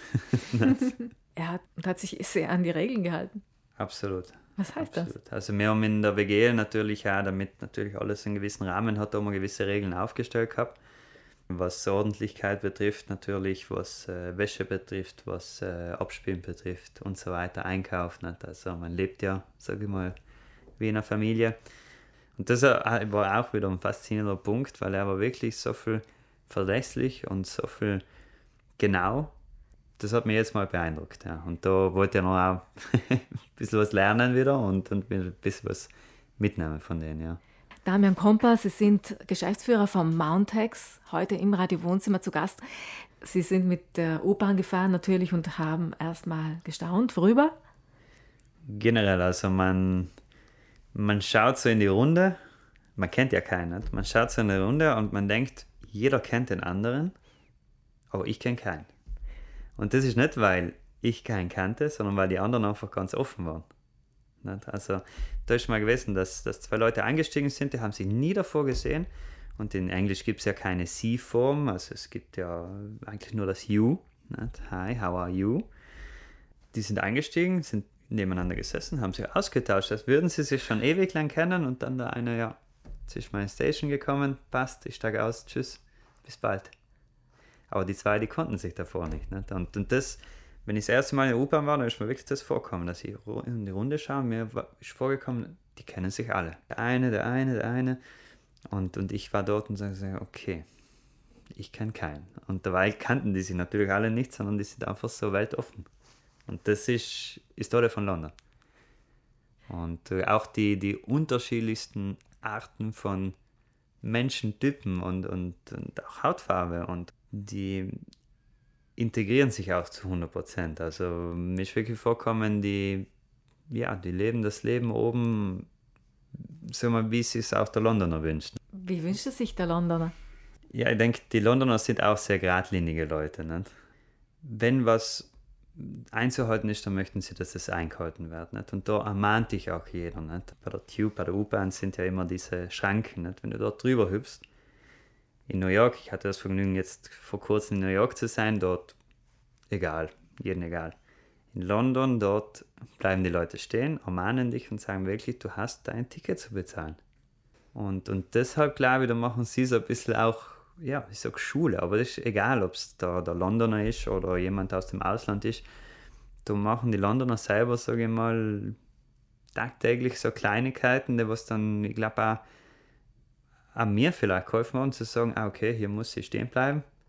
Er hat sich sehr an die Regeln gehalten. Absolut. Was heißt Absolut. das? Also wir haben in der WG natürlich auch, damit natürlich alles einen gewissen Rahmen hat, haben wir gewisse Regeln aufgestellt gehabt. Was Ordentlichkeit betrifft natürlich, was Wäsche betrifft, was Abspülen betrifft und so weiter, Einkauf. Nicht? Also man lebt ja, sage ich mal, wie in einer Familie. Und das war auch wieder ein faszinierender Punkt, weil er war wirklich so viel verlässlich und so viel genau. Das hat mich jetzt mal beeindruckt. Ja. Und da wollte ich noch auch ein bisschen was lernen wieder und ein bisschen was mitnehmen von denen, ja. Damian Kompa, Sie sind Geschäftsführer von Mountex, heute im Radio-Wohnzimmer zu Gast. Sie sind mit der U-Bahn gefahren natürlich und haben erstmal gestaunt. Worüber? Generell, also man schaut so in die Runde, man kennt ja keinen, nicht? Man schaut so in die Runde und man denkt, jeder kennt den anderen, aber ich kenne keinen. Und das ist nicht, weil ich keinen kannte, sondern weil die anderen einfach ganz offen waren. Also da ist mal gewesen, dass 2 Leute eingestiegen sind, die haben sich nie davor gesehen. Und in Englisch gibt es ja keine Sie-Form, also es gibt ja eigentlich nur das You. Nicht? Hi, how are you? Die sind eingestiegen, sind nebeneinander gesessen, haben sich ausgetauscht, als würden sie sich schon ewig lang kennen. Und dann der eine, ja, jetzt ist meine Station gekommen, passt, ich steige aus, tschüss, bis bald. Aber die 2, die konnten sich davor nicht. Und das, wenn ich das erste Mal in der U-Bahn war, dann ist mir wirklich das vorgekommen, dass ich in die Runde schaue, mir ist vorgekommen, die kennen sich alle. Der eine. Und ich war dort und sage, okay, ich kenne keinen. Und dabei kannten die sich natürlich alle nicht, sondern die sind einfach so weltoffen. Und das ist Historie von London. Und auch die unterschiedlichsten Arten von Menschentypen und auch Hautfarbe und die integrieren sich auch zu 100%. Also mir ist wirklich vorkommen, die leben das Leben oben, so mal, wie sie es auch der Londoner wünscht. Wie wünscht es sich der Londoner? Ja, ich denke, die Londoner sind auch sehr geradlinige Leute. Nicht? Wenn was einzuhalten ist, dann möchten sie, dass es eingehalten wird. Nicht? Und da ermahnt dich auch jeder. Nicht? Bei der Tube, bei der U-Bahn sind ja immer diese Schranken. Nicht? Wenn du dort drüber hüpfst, in New York, ich hatte das Vergnügen, jetzt vor kurzem in New York zu sein, dort jedem egal. In London, dort bleiben die Leute stehen, ermahnen dich und sagen wirklich, du hast dein Ticket zu bezahlen. Und deshalb, glaube ich, da machen sie so ein bisschen auch, ja, ich sage Schule, aber das ist egal, ob es der Londoner ist oder jemand aus dem Ausland ist. Da machen die Londoner selber, sage ich mal, tagtäglich so Kleinigkeiten, die was dann, ich glaube auch mir vielleicht geholfen haben, zu sagen, okay, hier muss ich stehen bleiben.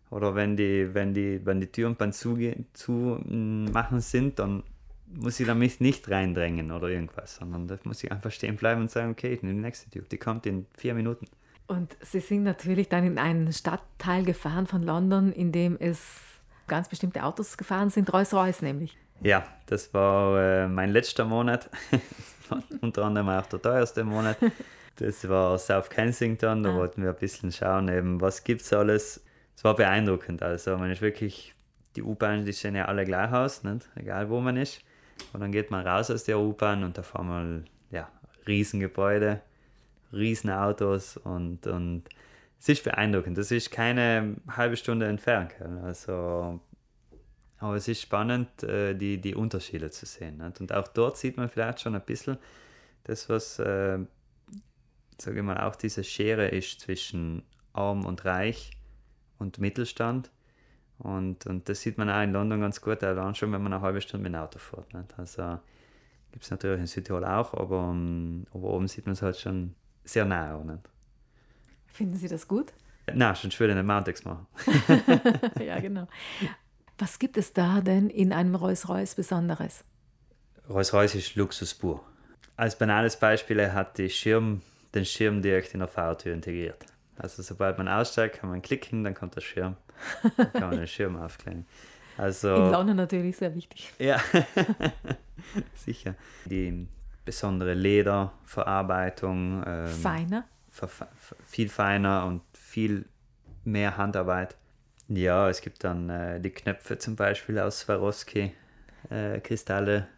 Oder wenn die Türen beim Zumachen sind, dann muss ich mich nicht reindrängen oder irgendwas, sondern da muss ich einfach stehen bleiben und sagen, okay, ich nehme die nächste Tür. Die kommt in 4 Minuten. Und Sie sind natürlich dann in einen Stadtteil gefahren von London, in dem es ganz bestimmte Autos gefahren sind, Rolls-Royce nämlich. Ja, das war mein letzter Monat, unter anderem auch der teuerste Monat. Das war South Kensington, da wollten wir ein bisschen schauen, eben, was gibt es alles. Es war beeindruckend, also man ist wirklich, die U-Bahn, die sehen ja alle gleich aus, nicht? Egal wo man ist. Und dann geht man raus aus der U-Bahn und da fahren wir, ja, Riesengebäude, Riesenautos und es ist beeindruckend. Das ist keine halbe Stunde entfernt, also, aber es ist spannend, die Unterschiede zu sehen. Nicht? Und auch dort sieht man vielleicht schon ein bisschen das, was, sage ich mal, auch diese Schere ist zwischen Arm und Reich und Mittelstand. Und das sieht man auch in London ganz gut, allein schon, wenn man eine halbe Stunde mit dem Auto fährt. Nicht? Also gibt es natürlich in Südtirol auch, aber oben sieht man es halt schon sehr nah. Nicht? Finden Sie das gut? Nein, schon würde ich nicht Mountex machen. Ja, genau. Was gibt es da denn in einem Rolls-Royce Besonderes? Rolls-Royce ist Luxus pur. Als banales Beispiel, er hat den Schirm direkt in der Fahrertür integriert. Also sobald man aussteigt, kann man klicken, dann kommt der Schirm. Dann kann man den Schirm aufklären. Also, In London natürlich sehr wichtig. Ja, sicher. Die besondere Lederverarbeitung. Feiner? Viel feiner und viel mehr Handarbeit. Ja, es gibt dann die Knöpfe zum Beispiel aus Swarovski-Kristalle.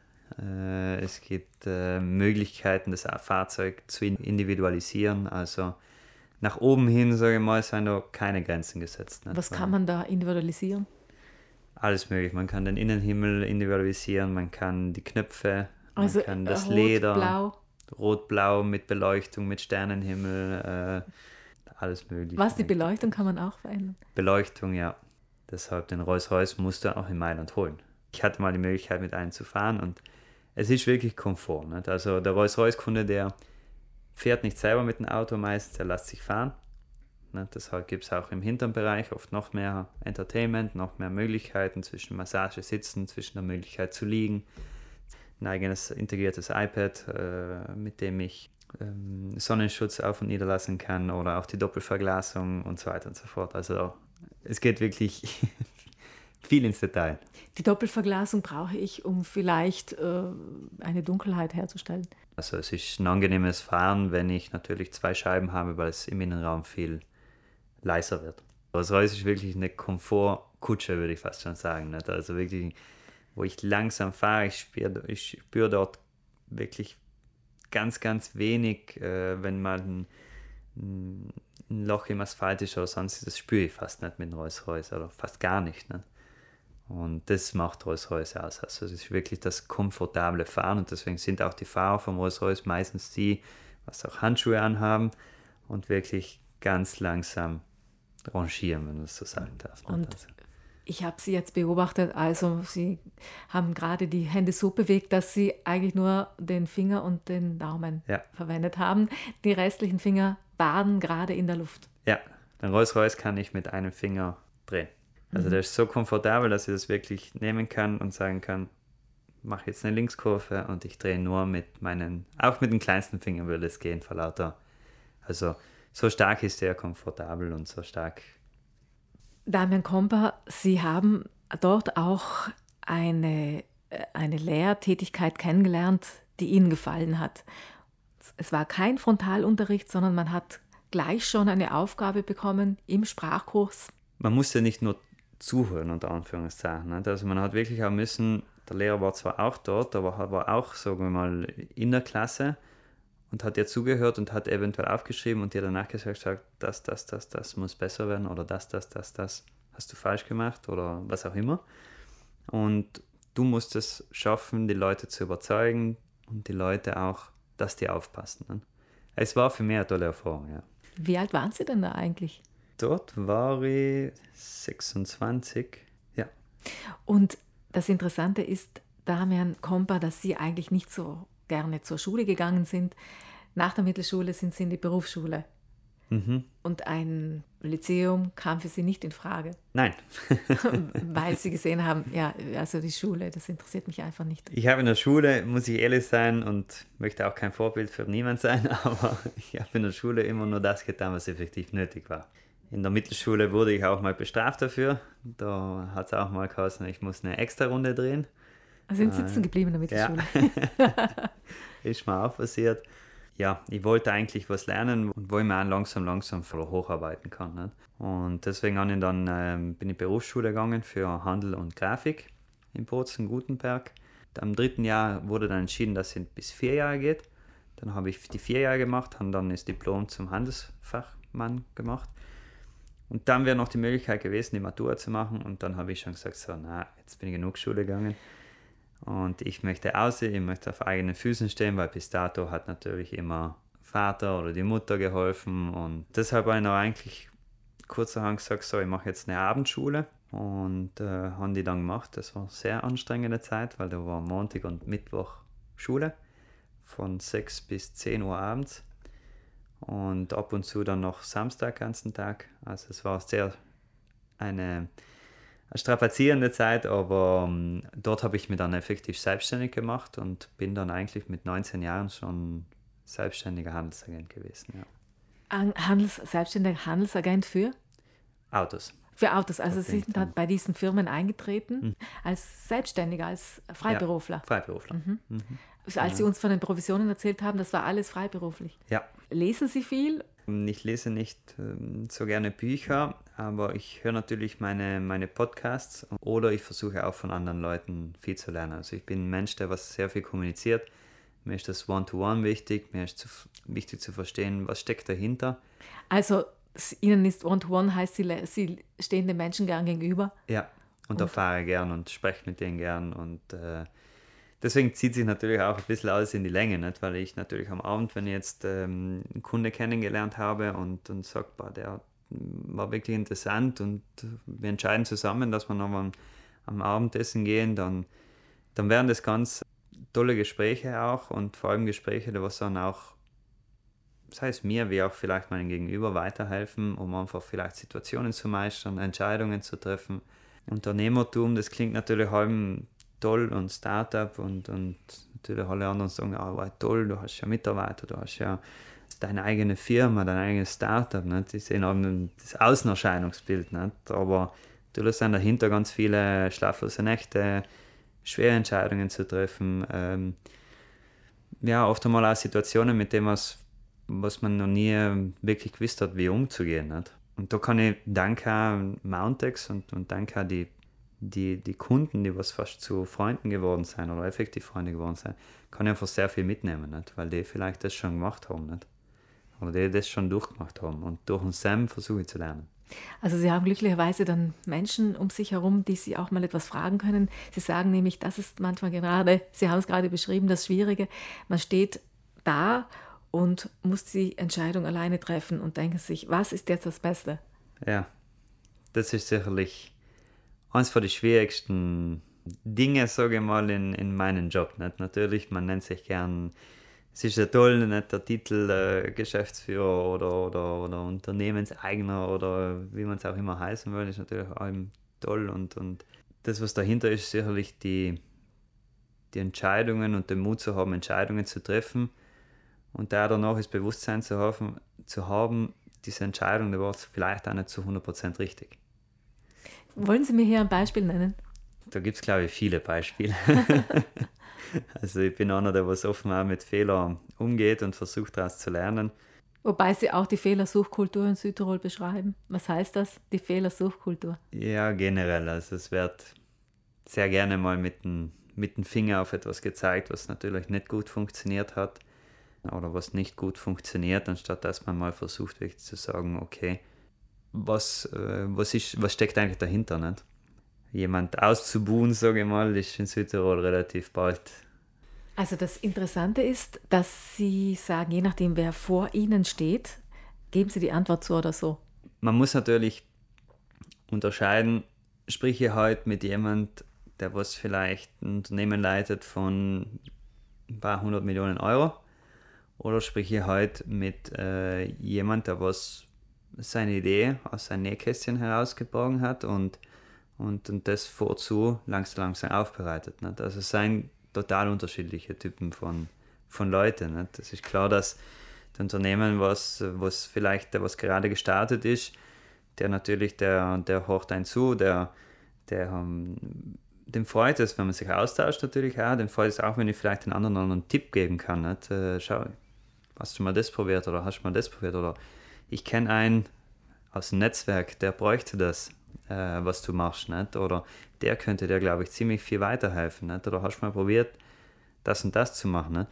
Es gibt Möglichkeiten, das Fahrzeug zu individualisieren. Also nach oben hin, sage ich mal, sind da keine Grenzen gesetzt. Nicht? Was kann man da individualisieren? Alles möglich. Man kann den Innenhimmel individualisieren, man kann die Knöpfe, also man kann das Rot, Leder, Blau. Rot-Blau mit Beleuchtung, mit Sternenhimmel, alles mögliche. Was, die Beleuchtung kann man auch verändern? Beleuchtung, ja. Deshalb den Rolls-Royce musste auch in Mailand holen. Ich hatte mal die Möglichkeit, mit einem zu fahren und es ist wirklich Komfort. Nicht? Also der Rolls-Royce-Kunde, der fährt nicht selber mit dem Auto meistens, er lässt sich fahren. Nicht? Deshalb gibt es auch im hinteren Bereich oft noch mehr Entertainment, noch mehr Möglichkeiten zwischen Massage, Sitzen, zwischen der Möglichkeit zu liegen. Ein eigenes integriertes iPad, mit dem ich Sonnenschutz auf- und niederlassen kann oder auch die Doppelverglasung und so weiter und so fort. Also es geht wirklich viel ins Detail. Die Doppelverglasung brauche ich, um vielleicht eine Dunkelheit herzustellen. Also es ist ein angenehmes Fahren, wenn ich natürlich 2 Scheiben habe, weil es im Innenraum viel leiser wird. Also es ist wirklich eine Komfortkutsche, würde ich fast schon sagen. Nicht? Also wirklich, wo ich langsam fahre, ich spüre dort wirklich ganz, ganz wenig, wenn mal ein Loch im Asphalt ist oder sonst, das spüre ich fast nicht mit dem Rolls-Royce oder fast gar nicht. Nicht? Und das macht Rolls-Royce aus. Also es ist wirklich das komfortable Fahren und deswegen sind auch die Fahrer vom Rolls-Royce meistens die, was auch Handschuhe anhaben und wirklich ganz langsam rangieren, wenn man das so sagen darf. Und ich habe Sie jetzt beobachtet, also Sie haben gerade die Hände so bewegt, dass Sie eigentlich nur den Finger und den Daumen verwendet haben. Die restlichen Finger waren gerade in der Luft. Ja, den Rolls-Royce kann ich mit einem Finger drehen. Also der ist so komfortabel, dass ich das wirklich nehmen kann und sagen kann, mache jetzt eine Linkskurve und ich drehe nur mit auch mit den kleinsten Fingern würde es gehen, vor lauter. Also so stark ist der komfortabel und so stark. Damian Kompa, Sie haben dort auch eine Lehrtätigkeit kennengelernt, die Ihnen gefallen hat. Es war kein Frontalunterricht, sondern man hat gleich schon eine Aufgabe bekommen im Sprachkurs. Man musste nicht nur zuhören, unter Anführungszeichen. Nicht? Also man hat wirklich auch müssen, der Lehrer war zwar auch dort, aber war auch, sagen wir mal, in der Klasse und hat dir zugehört und hat eventuell aufgeschrieben und dir danach gesagt, das muss besser werden oder das hast du falsch gemacht oder was auch immer. Und du musst es schaffen, die Leute zu überzeugen und die Leute auch, dass die aufpassen. Ne? Es war für mich eine tolle Erfahrung, ja. Wie alt waren Sie denn da eigentlich? Dort war ich 26, ja. Und das Interessante ist, Damian Kompa, dass Sie eigentlich nicht so gerne zur Schule gegangen sind. Nach der Mittelschule sind Sie in die Berufsschule. Und ein Lyzeum kam für Sie nicht in Frage, Nein. weil Sie gesehen haben, ja, also die Schule, das interessiert mich einfach nicht. Ich habe in der Schule, muss ich ehrlich sein, und möchte auch kein Vorbild für niemand sein, aber ich habe in der Schule immer nur das getan, was effektiv nötig war. In der Mittelschule wurde ich auch mal bestraft dafür. Da hat es auch mal geheißen, ich muss eine Extra-Runde drehen. Also sind sitzen geblieben in der Mittelschule. Ja. Ist mir auch passiert. Ja, ich wollte eigentlich was lernen und wo ich mir auch langsam hocharbeiten kann. Nicht? Und deswegen bin ich dann in die Berufsschule gegangen für Handel und Grafik in Bozen-Gutenberg. Am 3. Jahr wurde dann entschieden, dass es bis 4 Jahre geht. Dann habe ich die 4 Jahre gemacht, habe dann das Diplom zum Handelsfachmann gemacht. Und dann wäre noch die Möglichkeit gewesen, die Matura zu machen. Und dann habe ich schon gesagt, so, na, jetzt bin ich genug Schule gegangen. Und ich möchte aussehen, ich möchte auf eigenen Füßen stehen, weil bis dato hat natürlich immer Vater oder die Mutter geholfen. Und deshalb habe ich noch eigentlich kurzerhand gesagt, so, ich mache jetzt eine Abendschule. Und haben die dann gemacht. Das war eine sehr anstrengende Zeit, weil da war Montag und Mittwoch Schule von 6 bis 10 Uhr abends. Und ab und zu dann noch Samstag ganzen Tag. Also es war sehr eine strapazierende Zeit, aber dort habe ich mich dann effektiv selbstständig gemacht und bin dann eigentlich mit 19 Jahren schon selbstständiger Handelsagent gewesen. Ja. Selbstständiger Handelsagent für? Autos. Für Autos, also Sie sind dann bei diesen Firmen eingetreten, als Selbstständiger, als Freiberufler. Ja, Freiberufler. Als Sie uns von den Provisionen erzählt haben, das war alles freiberuflich. Ja. Lesen Sie viel? Ich lese nicht so gerne Bücher, aber ich höre natürlich meine Podcasts oder ich versuche auch von anderen Leuten viel zu lernen. Also ich bin ein Mensch, der sehr viel kommuniziert. Mir ist das One-to-One wichtig, mir ist wichtig zu verstehen, was steckt dahinter. Also Ihnen ist One-to-One, heißt, Sie stehen den Menschen gern gegenüber? Ja, und erfahre gern und spreche mit denen gern und deswegen zieht sich natürlich auch ein bisschen alles in die Länge, nicht? Weil ich natürlich am Abend, wenn ich jetzt einen Kunde kennengelernt habe und sage, der war wirklich interessant und wir entscheiden zusammen, dass wir noch am Abendessen gehen, dann wären das ganz tolle Gespräche auch und vor allem Gespräche, die was dann auch, sei es mir, wie auch vielleicht meinem Gegenüber weiterhelfen, um einfach vielleicht Situationen zu meistern, Entscheidungen zu treffen. Unternehmertum, das klingt natürlich halb toll und Startup und natürlich alle anderen sagen, war toll, du hast ja Mitarbeiter, du hast ja deine eigene Firma, dein eigenes Startup, nicht? Die sehen auch das Außenerscheinungsbild, nicht? Aber natürlich sind dahinter ganz viele schlaflose Nächte, schwere Entscheidungen zu treffen, oft einmal auch Situationen, mit denen was man noch nie wirklich gewusst hat, wie umzugehen, nicht? Und da kann ich danke Mountex und danke die Kunden, die was fast zu Freunden geworden sind oder effektiv Freunde geworden sind, kann ich einfach sehr viel mitnehmen, nicht? Weil die vielleicht das schon gemacht haben, nicht? Oder die das schon durchgemacht haben. Und durch den Sam versuche ich zu lernen. Also Sie haben glücklicherweise dann Menschen um sich herum, die Sie auch mal etwas fragen können. Sie sagen nämlich, das ist manchmal gerade, Sie haben es gerade beschrieben, das Schwierige. Man steht da und muss die Entscheidung alleine treffen und denken sich, was ist jetzt das Beste? Ja, das ist sicherlich eines von den schwierigsten Dinge, sage ich mal, in meinem Job. Nicht? Natürlich, man nennt sich gern, es ist ja toll, nicht der Titel Geschäftsführer oder Unternehmenseigner oder wie man es auch immer heißen will, ist natürlich auch toll. Und das, was dahinter ist, sicherlich die Entscheidungen und den Mut zu haben, Entscheidungen zu treffen und danach das Bewusstsein zu haben, diese Entscheidung, die war vielleicht auch nicht zu 100% richtig. Wollen Sie mir hier ein Beispiel nennen? Da gibt es, glaube ich, viele Beispiele. Also ich bin einer, der was offen auch mit Fehlern umgeht und versucht, daraus zu lernen. Wobei Sie auch die Fehlersuchkultur in Südtirol beschreiben. Was heißt das, die Fehlersuchkultur? Ja, generell. Also es wird sehr gerne mal mit dem Finger auf etwas gezeigt, was natürlich nicht gut funktioniert hat oder was nicht gut funktioniert, anstatt dass man mal versucht, wirklich zu sagen, okay, was steckt eigentlich dahinter, nicht? Jemand auszubuhen, sage ich mal, ist in Südtirol relativ bald. Also das Interessante ist, dass Sie sagen, je nachdem, wer vor Ihnen steht, geben Sie die Antwort so oder so. Man muss natürlich unterscheiden, sprich ich heute mit jemand, der was vielleicht ein Unternehmen leitet von ein paar 100 Millionen Euro oder spreche ich halt mit jemand, der was seine Idee aus seinem Nähkästchen herausgeborgen hat und das vorzu langsam aufbereitet. Nicht? Also es sind total unterschiedliche Typen von Leuten. Nicht? Es ist klar, dass das Unternehmen, was vielleicht, was gerade gestartet ist, der horcht einen zu, dem freut es, wenn man sich austauscht natürlich auch, dem freut es auch, wenn ich vielleicht den anderen einen Tipp geben kann. Nicht? Schau, hast du mal das probiert oder hast du mal das probiert oder ich kenne einen aus dem Netzwerk, der bräuchte das, was du machst, nicht? Oder der könnte dir, glaube ich, ziemlich viel weiterhelfen, nicht? Oder hast du mal probiert, das und das zu machen, nicht?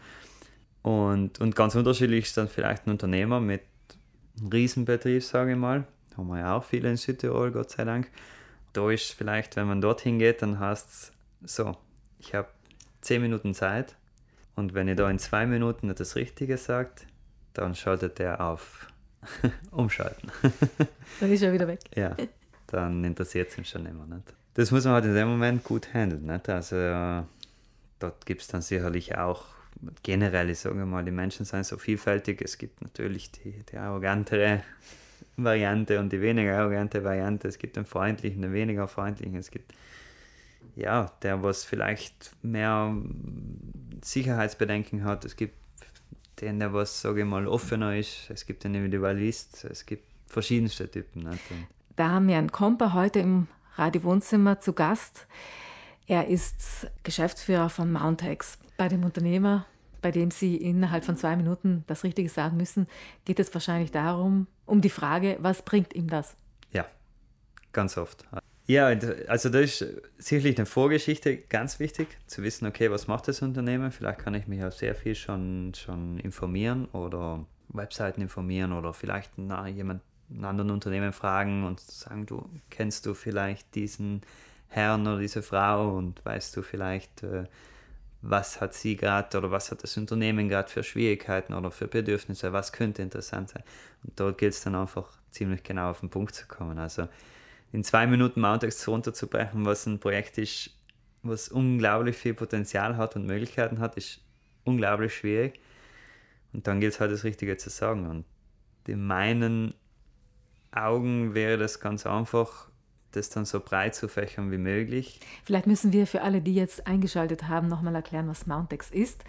Und ganz unterschiedlich ist dann vielleicht ein Unternehmer mit einem Riesenbetrieb, sage ich mal, haben wir ja auch viele in Südtirol, Gott sei Dank. Da ist vielleicht, wenn man dorthin geht, dann heißt es so, ich habe 10 Minuten Zeit und wenn ihr da in 2 Minuten nicht das Richtige sagt, dann schaltet der auf umschalten. Dann ist er wieder weg. Ja, dann interessiert es ihn schon immer. Nicht? Das muss man halt in dem Moment gut handeln. Nicht? Also dort gibt es dann sicherlich auch generell, ich sage mal, die Menschen sind so vielfältig. Es gibt natürlich die arrogantere Variante und die weniger arrogante Variante. Es gibt den freundlichen, den weniger freundlichen. Es gibt ja, der was vielleicht mehr Sicherheitsbedenken hat. Es gibt den, der was, sage ich mal, offener ist. Es gibt den Individualist. Es gibt verschiedenste Typen. Nicht? Da haben wir einen Kompa heute im Radio Wohnzimmer zu Gast. Er ist Geschäftsführer von Mountex. Bei dem Unternehmer, bei dem Sie innerhalb von 2 Minuten das Richtige sagen müssen, geht es wahrscheinlich um die Frage, was bringt ihm das? Ja, ganz oft. Ja, also da ist sicherlich eine Vorgeschichte ganz wichtig, zu wissen, okay, was macht das Unternehmen? Vielleicht kann ich mich auch sehr viel schon informieren oder Webseiten informieren oder vielleicht jemanden anderen Unternehmen fragen und sagen, kennst du vielleicht diesen Herrn oder diese Frau und weißt du vielleicht, was hat sie gerade oder was hat das Unternehmen gerade für Schwierigkeiten oder für Bedürfnisse, was könnte interessant sein. Und dort gilt es dann einfach ziemlich genau auf den Punkt zu kommen. Also in 2 Minuten Mountex runterzubrechen, was ein Projekt ist, was unglaublich viel Potenzial hat und Möglichkeiten hat, ist unglaublich schwierig. Und dann gilt es halt das Richtige zu sagen. Und in meinen Augen wäre das ganz einfach, das dann so breit zu fächern wie möglich. Vielleicht müssen wir für alle, die jetzt eingeschaltet haben, nochmal erklären, was Mountex ist.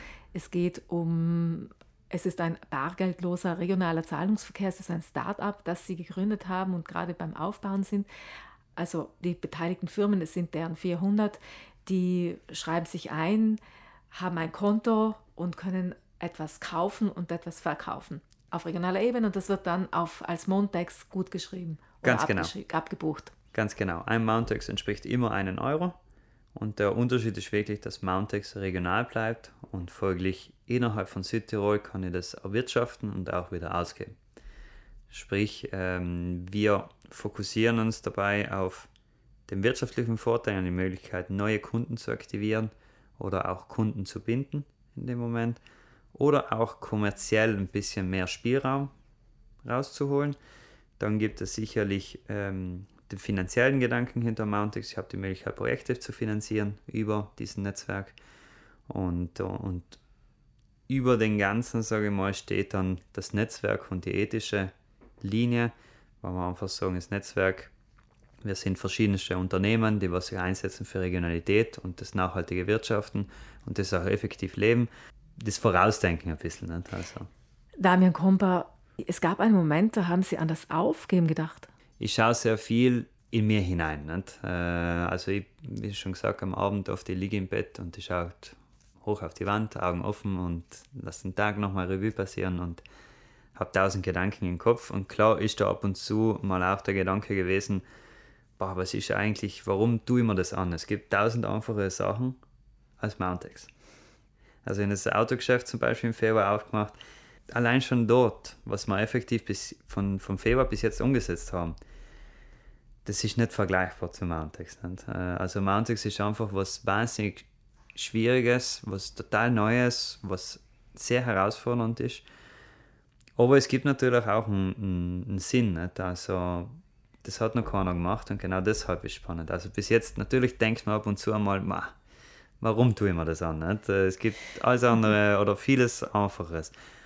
Es ist ein bargeldloser regionaler Zahlungsverkehr. Es ist ein Start-up, das Sie gegründet haben und gerade beim Aufbauen sind. Also die beteiligten Firmen, es sind deren 400, die schreiben sich ein, haben ein Konto und können etwas kaufen und etwas verkaufen auf regionaler Ebene. Und das wird dann als Mountex gut geschrieben oder abgebucht. Ganz genau. Ein Mountex entspricht immer 1 Euro. Und der Unterschied ist wirklich, dass Mountex regional bleibt und folglich innerhalb von Südtirol kann ich das erwirtschaften und auch wieder ausgeben. Sprich, wir fokussieren uns dabei auf den wirtschaftlichen Vorteil und die Möglichkeit, neue Kunden zu aktivieren oder auch Kunden zu binden in dem Moment oder auch kommerziell ein bisschen mehr Spielraum rauszuholen. Dann gibt es sicherlich den finanziellen Gedanken hinter Mountex. Ich habe die Möglichkeit, Projekte zu finanzieren über diesen Netzwerk und über den Ganzen, sage ich mal, steht dann das Netzwerk und die ethische Linie, weil wir einfach sagen, das Netzwerk, wir sind verschiedenste Unternehmen, die sich einsetzen für Regionalität und das nachhaltige Wirtschaften und das auch effektiv leben. Das Vorausdenken ein bisschen. Nicht? Also. Damian Kompa, es gab einen Moment, da haben Sie an das Aufgeben gedacht. Ich schaue sehr viel in mir hinein. Nicht? Also ich, wie schon gesagt, am Abend oft liege ich im Bett und ich schaue hoch auf die Wand, Augen offen und lasse den Tag nochmal Revue passieren und habe 1000 Gedanken im Kopf. Und klar ist da ab und zu mal auch der Gedanke gewesen, was ist eigentlich, warum tue ich mir das an? Es gibt 1000 einfache Sachen als Mountex. Also in das Autogeschäft zum Beispiel im Februar aufgemacht, allein schon dort, was wir effektiv vom Februar bis jetzt umgesetzt haben, das ist nicht vergleichbar zu Mountex. Nicht? Also Mountex ist einfach was wahnsinnig Schwieriges, was total Neues, was sehr herausfordernd ist. Aber es gibt natürlich auch einen Sinn. Nicht? Also das hat noch keiner gemacht und genau deshalb ist es spannend. Also bis jetzt, natürlich denkt man ab und zu einmal, warum tue ich mir das an? Nicht? Es gibt alles andere oder vieles Einfaches.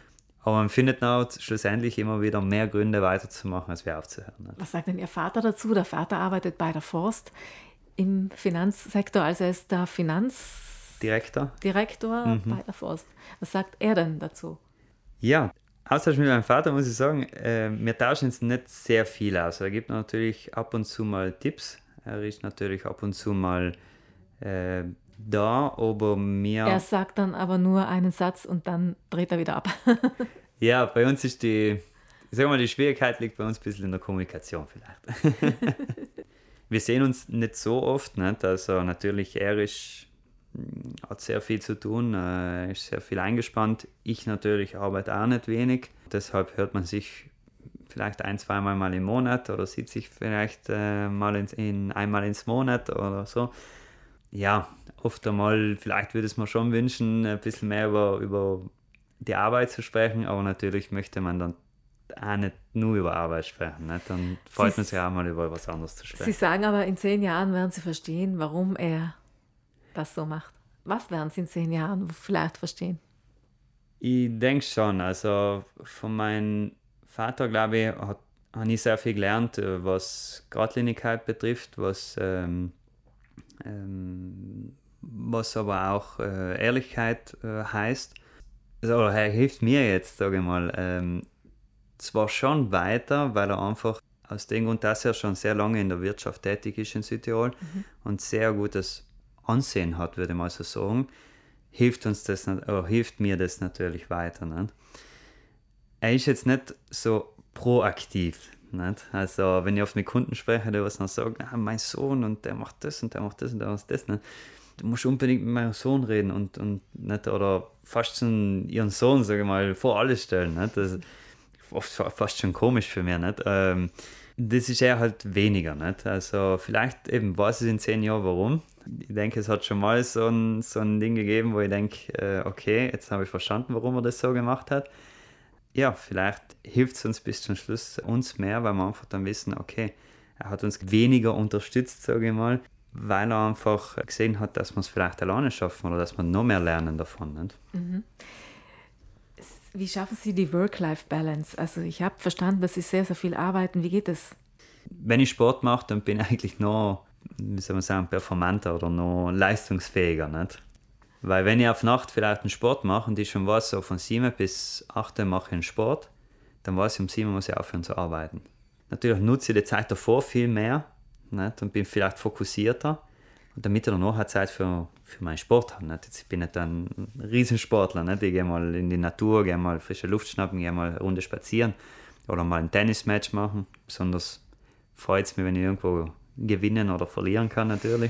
Aber man findet auch schlussendlich immer wieder mehr Gründe weiterzumachen, als wir aufzuhören. Nicht? Was sagt denn Ihr Vater dazu? Der Vater arbeitet bei der Forst im Finanzsektor, also er ist der Finanzdirektor bei der Forst. Was sagt er denn dazu? Ja, Austausch mit meinem Vater muss ich sagen, wir tauschen jetzt nicht sehr viel aus. Er gibt natürlich ab und zu mal Tipps. Er ist natürlich ab und zu mal da, aber mir... Er sagt dann aber nur einen Satz und dann dreht er wieder ab. Ja, bei uns ist die Schwierigkeit liegt bei uns ein bisschen in der Kommunikation vielleicht. Wir sehen uns nicht so oft, nicht? Also natürlich, hat sehr viel zu tun, ist sehr viel eingespannt. Ich natürlich arbeite auch nicht wenig. Deshalb hört man sich vielleicht 1-2 Mal im Monat oder sieht sich vielleicht einmal ins Monat oder so. Ja, oft einmal, vielleicht würde es mir schon wünschen, ein bisschen mehr über die Arbeit zu sprechen, aber natürlich möchte man dann auch nicht nur über Arbeit sprechen. Nicht? Dann freut man sich auch mal über was anderes zu sprechen. Sie sagen aber, in 10 Jahren werden Sie verstehen, warum er das so macht. Was werden Sie in 10 Jahren vielleicht verstehen? Ich denke schon. Also von meinem Vater, glaube ich, habe ich sehr viel gelernt, was Geradlinigkeit betrifft, was aber auch Ehrlichkeit heißt. Also, er hilft mir jetzt, sage ich mal, zwar schon weiter, weil er einfach aus dem Grund, dass er schon sehr lange in der Wirtschaft tätig ist in Südtirol und sehr gutes Ansehen hat, würde ich mal so sagen, hilft mir das natürlich weiter. Nicht? Er ist jetzt nicht so proaktiv. Nicht? Also wenn ich oft mit Kunden spreche, die was dann sagen, mein Sohn und der macht das und der macht das und der macht das. Nicht? Du musst unbedingt mit meinem Sohn reden und nicht, oder fast schon ihren Sohn, sage ich mal, vor alles stellen. Nicht? Das ist oft fast schon komisch für mich. Nicht? Das ist eher halt weniger. Nicht? Also vielleicht eben weiß es in 10 Jahren warum. Ich denke, es hat schon mal so ein Ding gegeben, wo ich denke, okay, jetzt habe ich verstanden, warum er das so gemacht hat. Ja, vielleicht hilft es uns bis zum Schluss uns mehr, weil wir einfach dann wissen, okay, er hat uns weniger unterstützt, sage ich mal, weil er einfach gesehen hat, dass wir es vielleicht alleine schaffen oder dass wir noch mehr lernen davon. Nicht? Mhm. Wie schaffen Sie die Work-Life-Balance? Also ich habe verstanden, dass Sie sehr, sehr viel arbeiten. Wie geht es? Wenn ich Sport mache, dann bin ich eigentlich noch, wie soll man sagen, performanter oder noch leistungsfähiger. Nicht? Weil wenn ich auf Nacht vielleicht einen Sport mache und ich schon weiß, so von 7 bis 8 mache ich einen Sport, dann weiß ich, um 7 muss ich aufhören zu arbeiten. Natürlich nutze ich die Zeit davor viel mehr, nicht? Und bin vielleicht fokussierter und damit ich dann noch Zeit für meinen Sport habe. Nicht? Jetzt bin ich nicht ein Riesensportler. Nicht? Ich gehe mal in die Natur, gehe mal frische Luft schnappen, gehe mal eine Runde spazieren oder mal ein Tennismatch machen. Besonders freut es mich, wenn ich irgendwo gewinnen oder verlieren kann natürlich.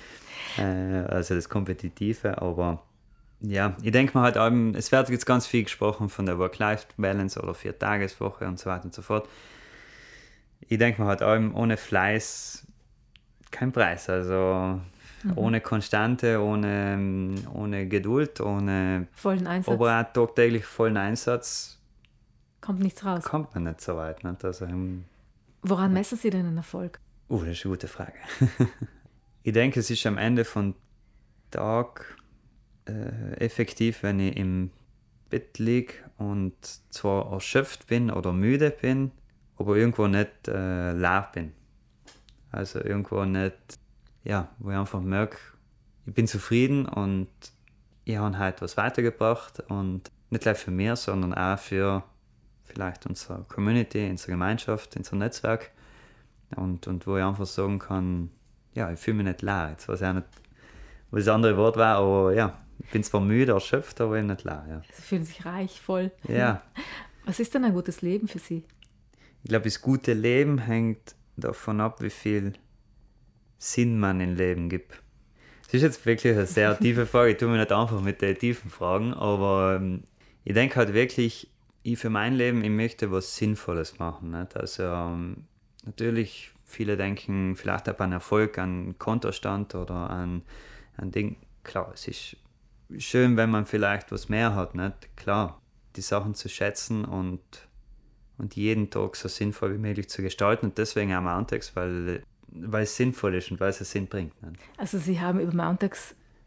Also das Kompetitive, aber ja, ich denke mal halt, es wird jetzt ganz viel gesprochen von der Work-Life-Balance oder 4-Tages-Woche und so weiter und so fort. Ich denke mal halt, ohne Fleiß kein Preis, also ohne Konstante, ohne Geduld, ohne vollen Einsatz. Aber auch tagtäglich vollen Einsatz kommt nichts raus. Kommt man nicht so weit. Nicht? Also, woran messen Sie denn einen Erfolg? Das ist eine gute Frage. Ich denke, es ist am Ende von Tag effektiv, wenn ich im Bett liege und zwar erschöpft bin oder müde bin, aber irgendwo nicht leer bin. Also irgendwo nicht, ja, wo ich einfach merke, ich bin zufrieden und ich habe halt was weitergebracht und nicht gleich für mich, sondern auch für vielleicht unsere Community, unsere Gemeinschaft, unser Netzwerk und wo ich einfach sagen kann, ja, ich fühle mich nicht leer. Jetzt weiß ich auch nicht, was das andere Wort war, aber ja, ich bin zwar müde, erschöpft, aber nicht leer. Ja. Sie fühlen sich reich, voll. Ja. Was ist denn ein gutes Leben für Sie? Ich glaube, das gute Leben hängt davon ab, wie viel Sinn man im Leben gibt. Das ist jetzt wirklich eine sehr tiefe Frage. Ich tue mich nicht einfach mit den tiefen Fragen, aber ich denke halt wirklich, für mein Leben, ich möchte was Sinnvolles machen. Nicht? Also natürlich, viele denken vielleicht auch an Erfolg, an Kontostand oder an Ding. Klar, es ist schön, wenn man vielleicht was mehr hat. Nicht? Klar, die Sachen zu schätzen und jeden Tag so sinnvoll wie möglich zu gestalten. Und deswegen auch Mountex, weil es sinnvoll ist und weil es Sinn bringt. Nicht? Also Sie haben über Mountex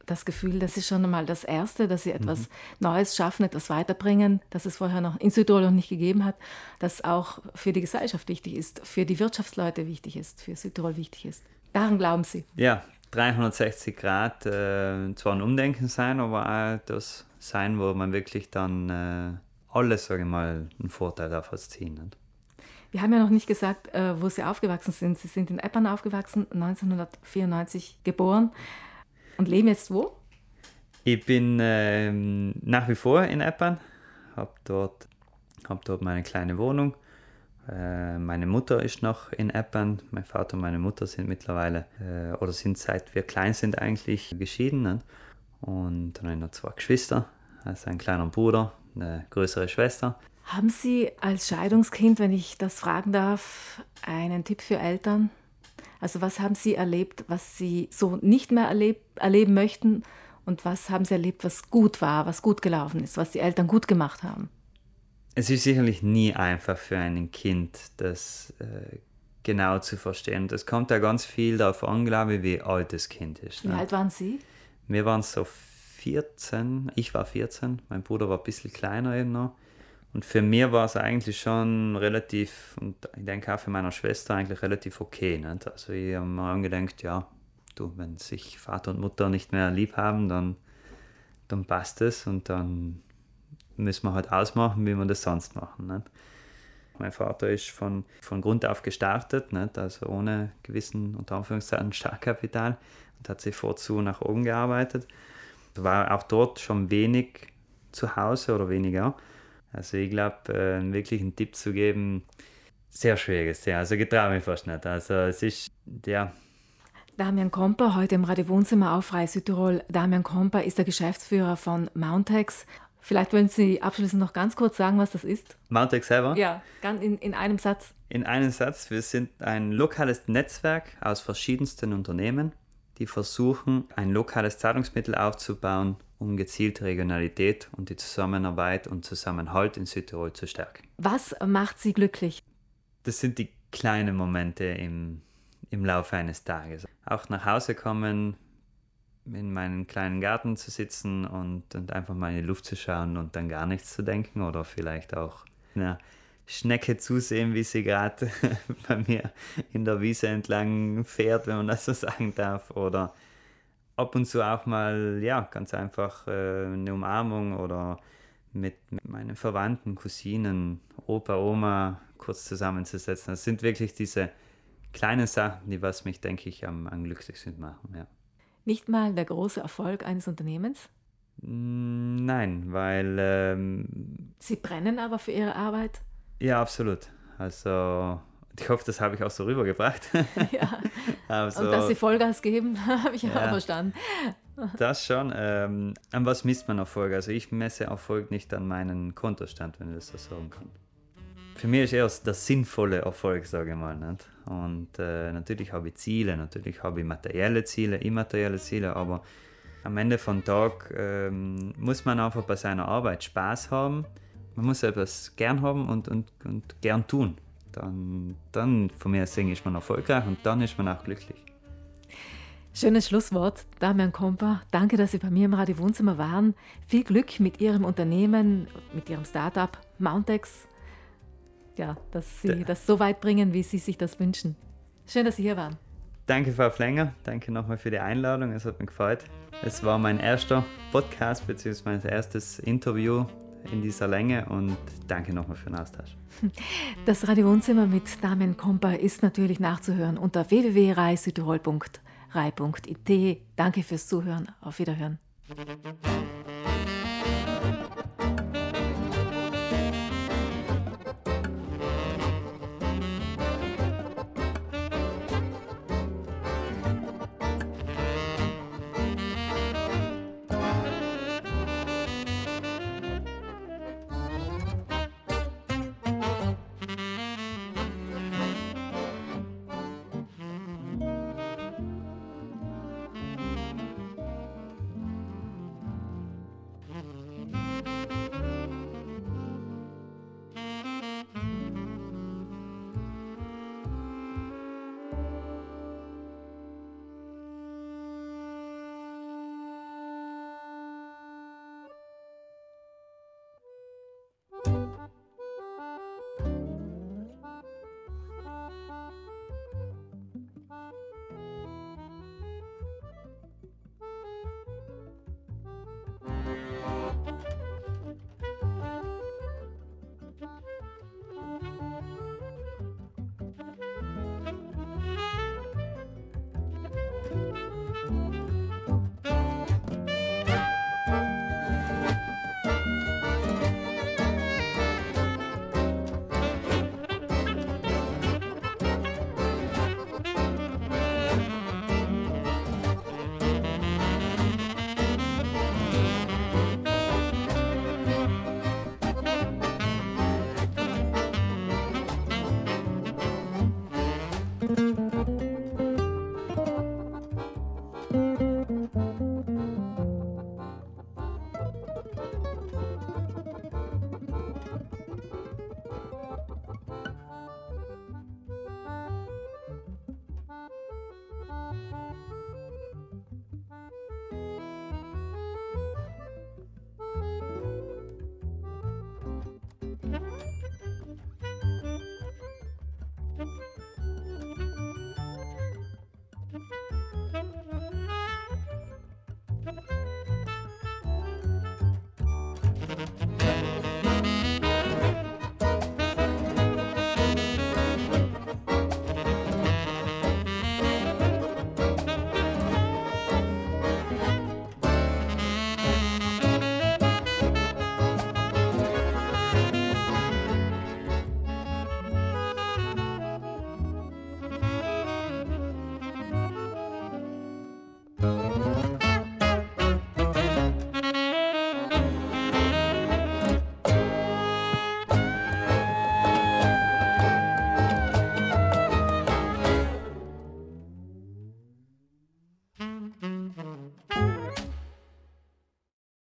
das Gefühl, das ist schon einmal das Erste, dass Sie etwas Neues schaffen, etwas weiterbringen, das es vorher noch in Südtirol noch nicht gegeben hat, das auch für die Gesellschaft wichtig ist, für die Wirtschaftsleute wichtig ist, für Südtirol wichtig ist. Daran glauben Sie? Ja, 360 Grad, zwar ein Umdenken sein, aber auch das sein, wo man wirklich dann alles, sage ich mal, einen Vorteil daraus ziehen. Nicht? Wir haben ja noch nicht gesagt, wo Sie aufgewachsen sind. Sie sind in Eppan aufgewachsen, 1994 geboren und leben jetzt wo? Ich bin nach wie vor in Eppan, habe dort meine kleine Wohnung. Meine Mutter ist noch in Eppan. Mein Vater und meine Mutter sind mittlerweile, oder sind seit wir klein sind eigentlich geschieden. Nicht? Und dann habe ich noch 2 Geschwister, also einen kleinen Bruder, eine größere Schwester. Haben Sie als Scheidungskind, wenn ich das fragen darf, einen Tipp für Eltern? Also was haben Sie erlebt, was Sie so nicht mehr erleben möchten? Und was haben Sie erlebt, was gut war, was gut gelaufen ist, was die Eltern gut gemacht haben? Es ist sicherlich nie einfach für ein Kind, das genau zu verstehen. Das kommt ja ganz viel darauf an, glaube ich, wie alt das Kind ist. Wie alt waren Sie? Wir waren so 14, ich war 14, mein Bruder war ein bisschen kleiner eben noch. Und für mich war es eigentlich schon relativ, und ich denke auch für meine Schwester eigentlich relativ okay. Nicht? Also ich habe mir angedenkt, ja, du, wenn sich Vater und Mutter nicht mehr lieb haben, dann passt es und dann müssen wir halt ausmachen, wie wir das sonst machen. Nicht? Mein Vater ist von Grund auf gestartet, nicht? Also ohne gewissen, unter Anführungszeichen, Startkapital und hat sich vorzu nach oben gearbeitet. War auch dort schon wenig zu Hause oder weniger. Also ich glaube, wirklich einen Tipp zu geben, sehr schwieriges Thema. Also ich traue mich fast nicht. Also es ist, ja. Damian Komper, heute im Radio-Wohnzimmer auf Frei Südtirol. Damian Komper ist der Geschäftsführer von Mountex. Vielleicht wollen Sie abschließend noch ganz kurz sagen, was das ist? Mountex selber? Ja, in einem Satz. In einem Satz. Wir sind ein lokales Netzwerk aus verschiedensten Unternehmen, die versuchen, ein lokales Zahlungsmittel aufzubauen, um gezielt Regionalität und die Zusammenarbeit und Zusammenhalt in Südtirol zu stärken. Was macht Sie glücklich? Das sind die kleinen Momente im Laufe eines Tages. Auch nach Hause kommen, in meinem kleinen Garten zu sitzen und einfach mal in die Luft zu schauen und dann gar nichts zu denken oder vielleicht auch einer Schnecke zusehen, wie sie gerade bei mir in der Wiese entlang fährt, wenn man das so sagen darf, oder ab und zu auch mal, ja, ganz einfach eine Umarmung oder mit meinen Verwandten, Cousinen, Opa, Oma kurz zusammenzusetzen. Das sind wirklich diese kleinen Sachen, die was mich, denke ich, am glücklichsten machen, ja. Nicht mal der große Erfolg eines Unternehmens? Nein, weil... Sie brennen aber für Ihre Arbeit? Ja, absolut. Also ich hoffe, das habe ich auch so rübergebracht. Ja, also, und dass Sie Vollgas geben, habe ich auch verstanden. Das schon. An was misst man Erfolg? Also ich messe Erfolg nicht an meinen Kontostand, wenn ich das so sagen kann. Für mich ist eher der sinnvolle Erfolg, sage ich mal. Nicht? Und natürlich habe ich Ziele, natürlich habe ich materielle Ziele, immaterielle Ziele, aber am Ende vom Tag muss man einfach bei seiner Arbeit Spaß haben. Man muss etwas gern haben und gern tun. Dann von mir aus ist man erfolgreich und dann ist man auch glücklich. Schönes Schlusswort, Damian Komper. Danke, dass Sie bei mir im Radio-Wohnzimmer waren. Viel Glück mit Ihrem Unternehmen, mit Ihrem Startup Mountex. Ja, dass Sie das so weit bringen, wie Sie sich das wünschen. Schön, dass Sie hier waren. Danke, Frau Flenger. Danke nochmal für die Einladung. Es hat mich gefreut. Es war mein erster Podcast bzw. mein erstes Interview in dieser Länge und danke nochmal für den Austausch. Das Radio-Wohnzimmer mit Damian Komper ist natürlich nachzuhören unter www.raisüdtirol.rai.it. Danke fürs Zuhören. Auf Wiederhören.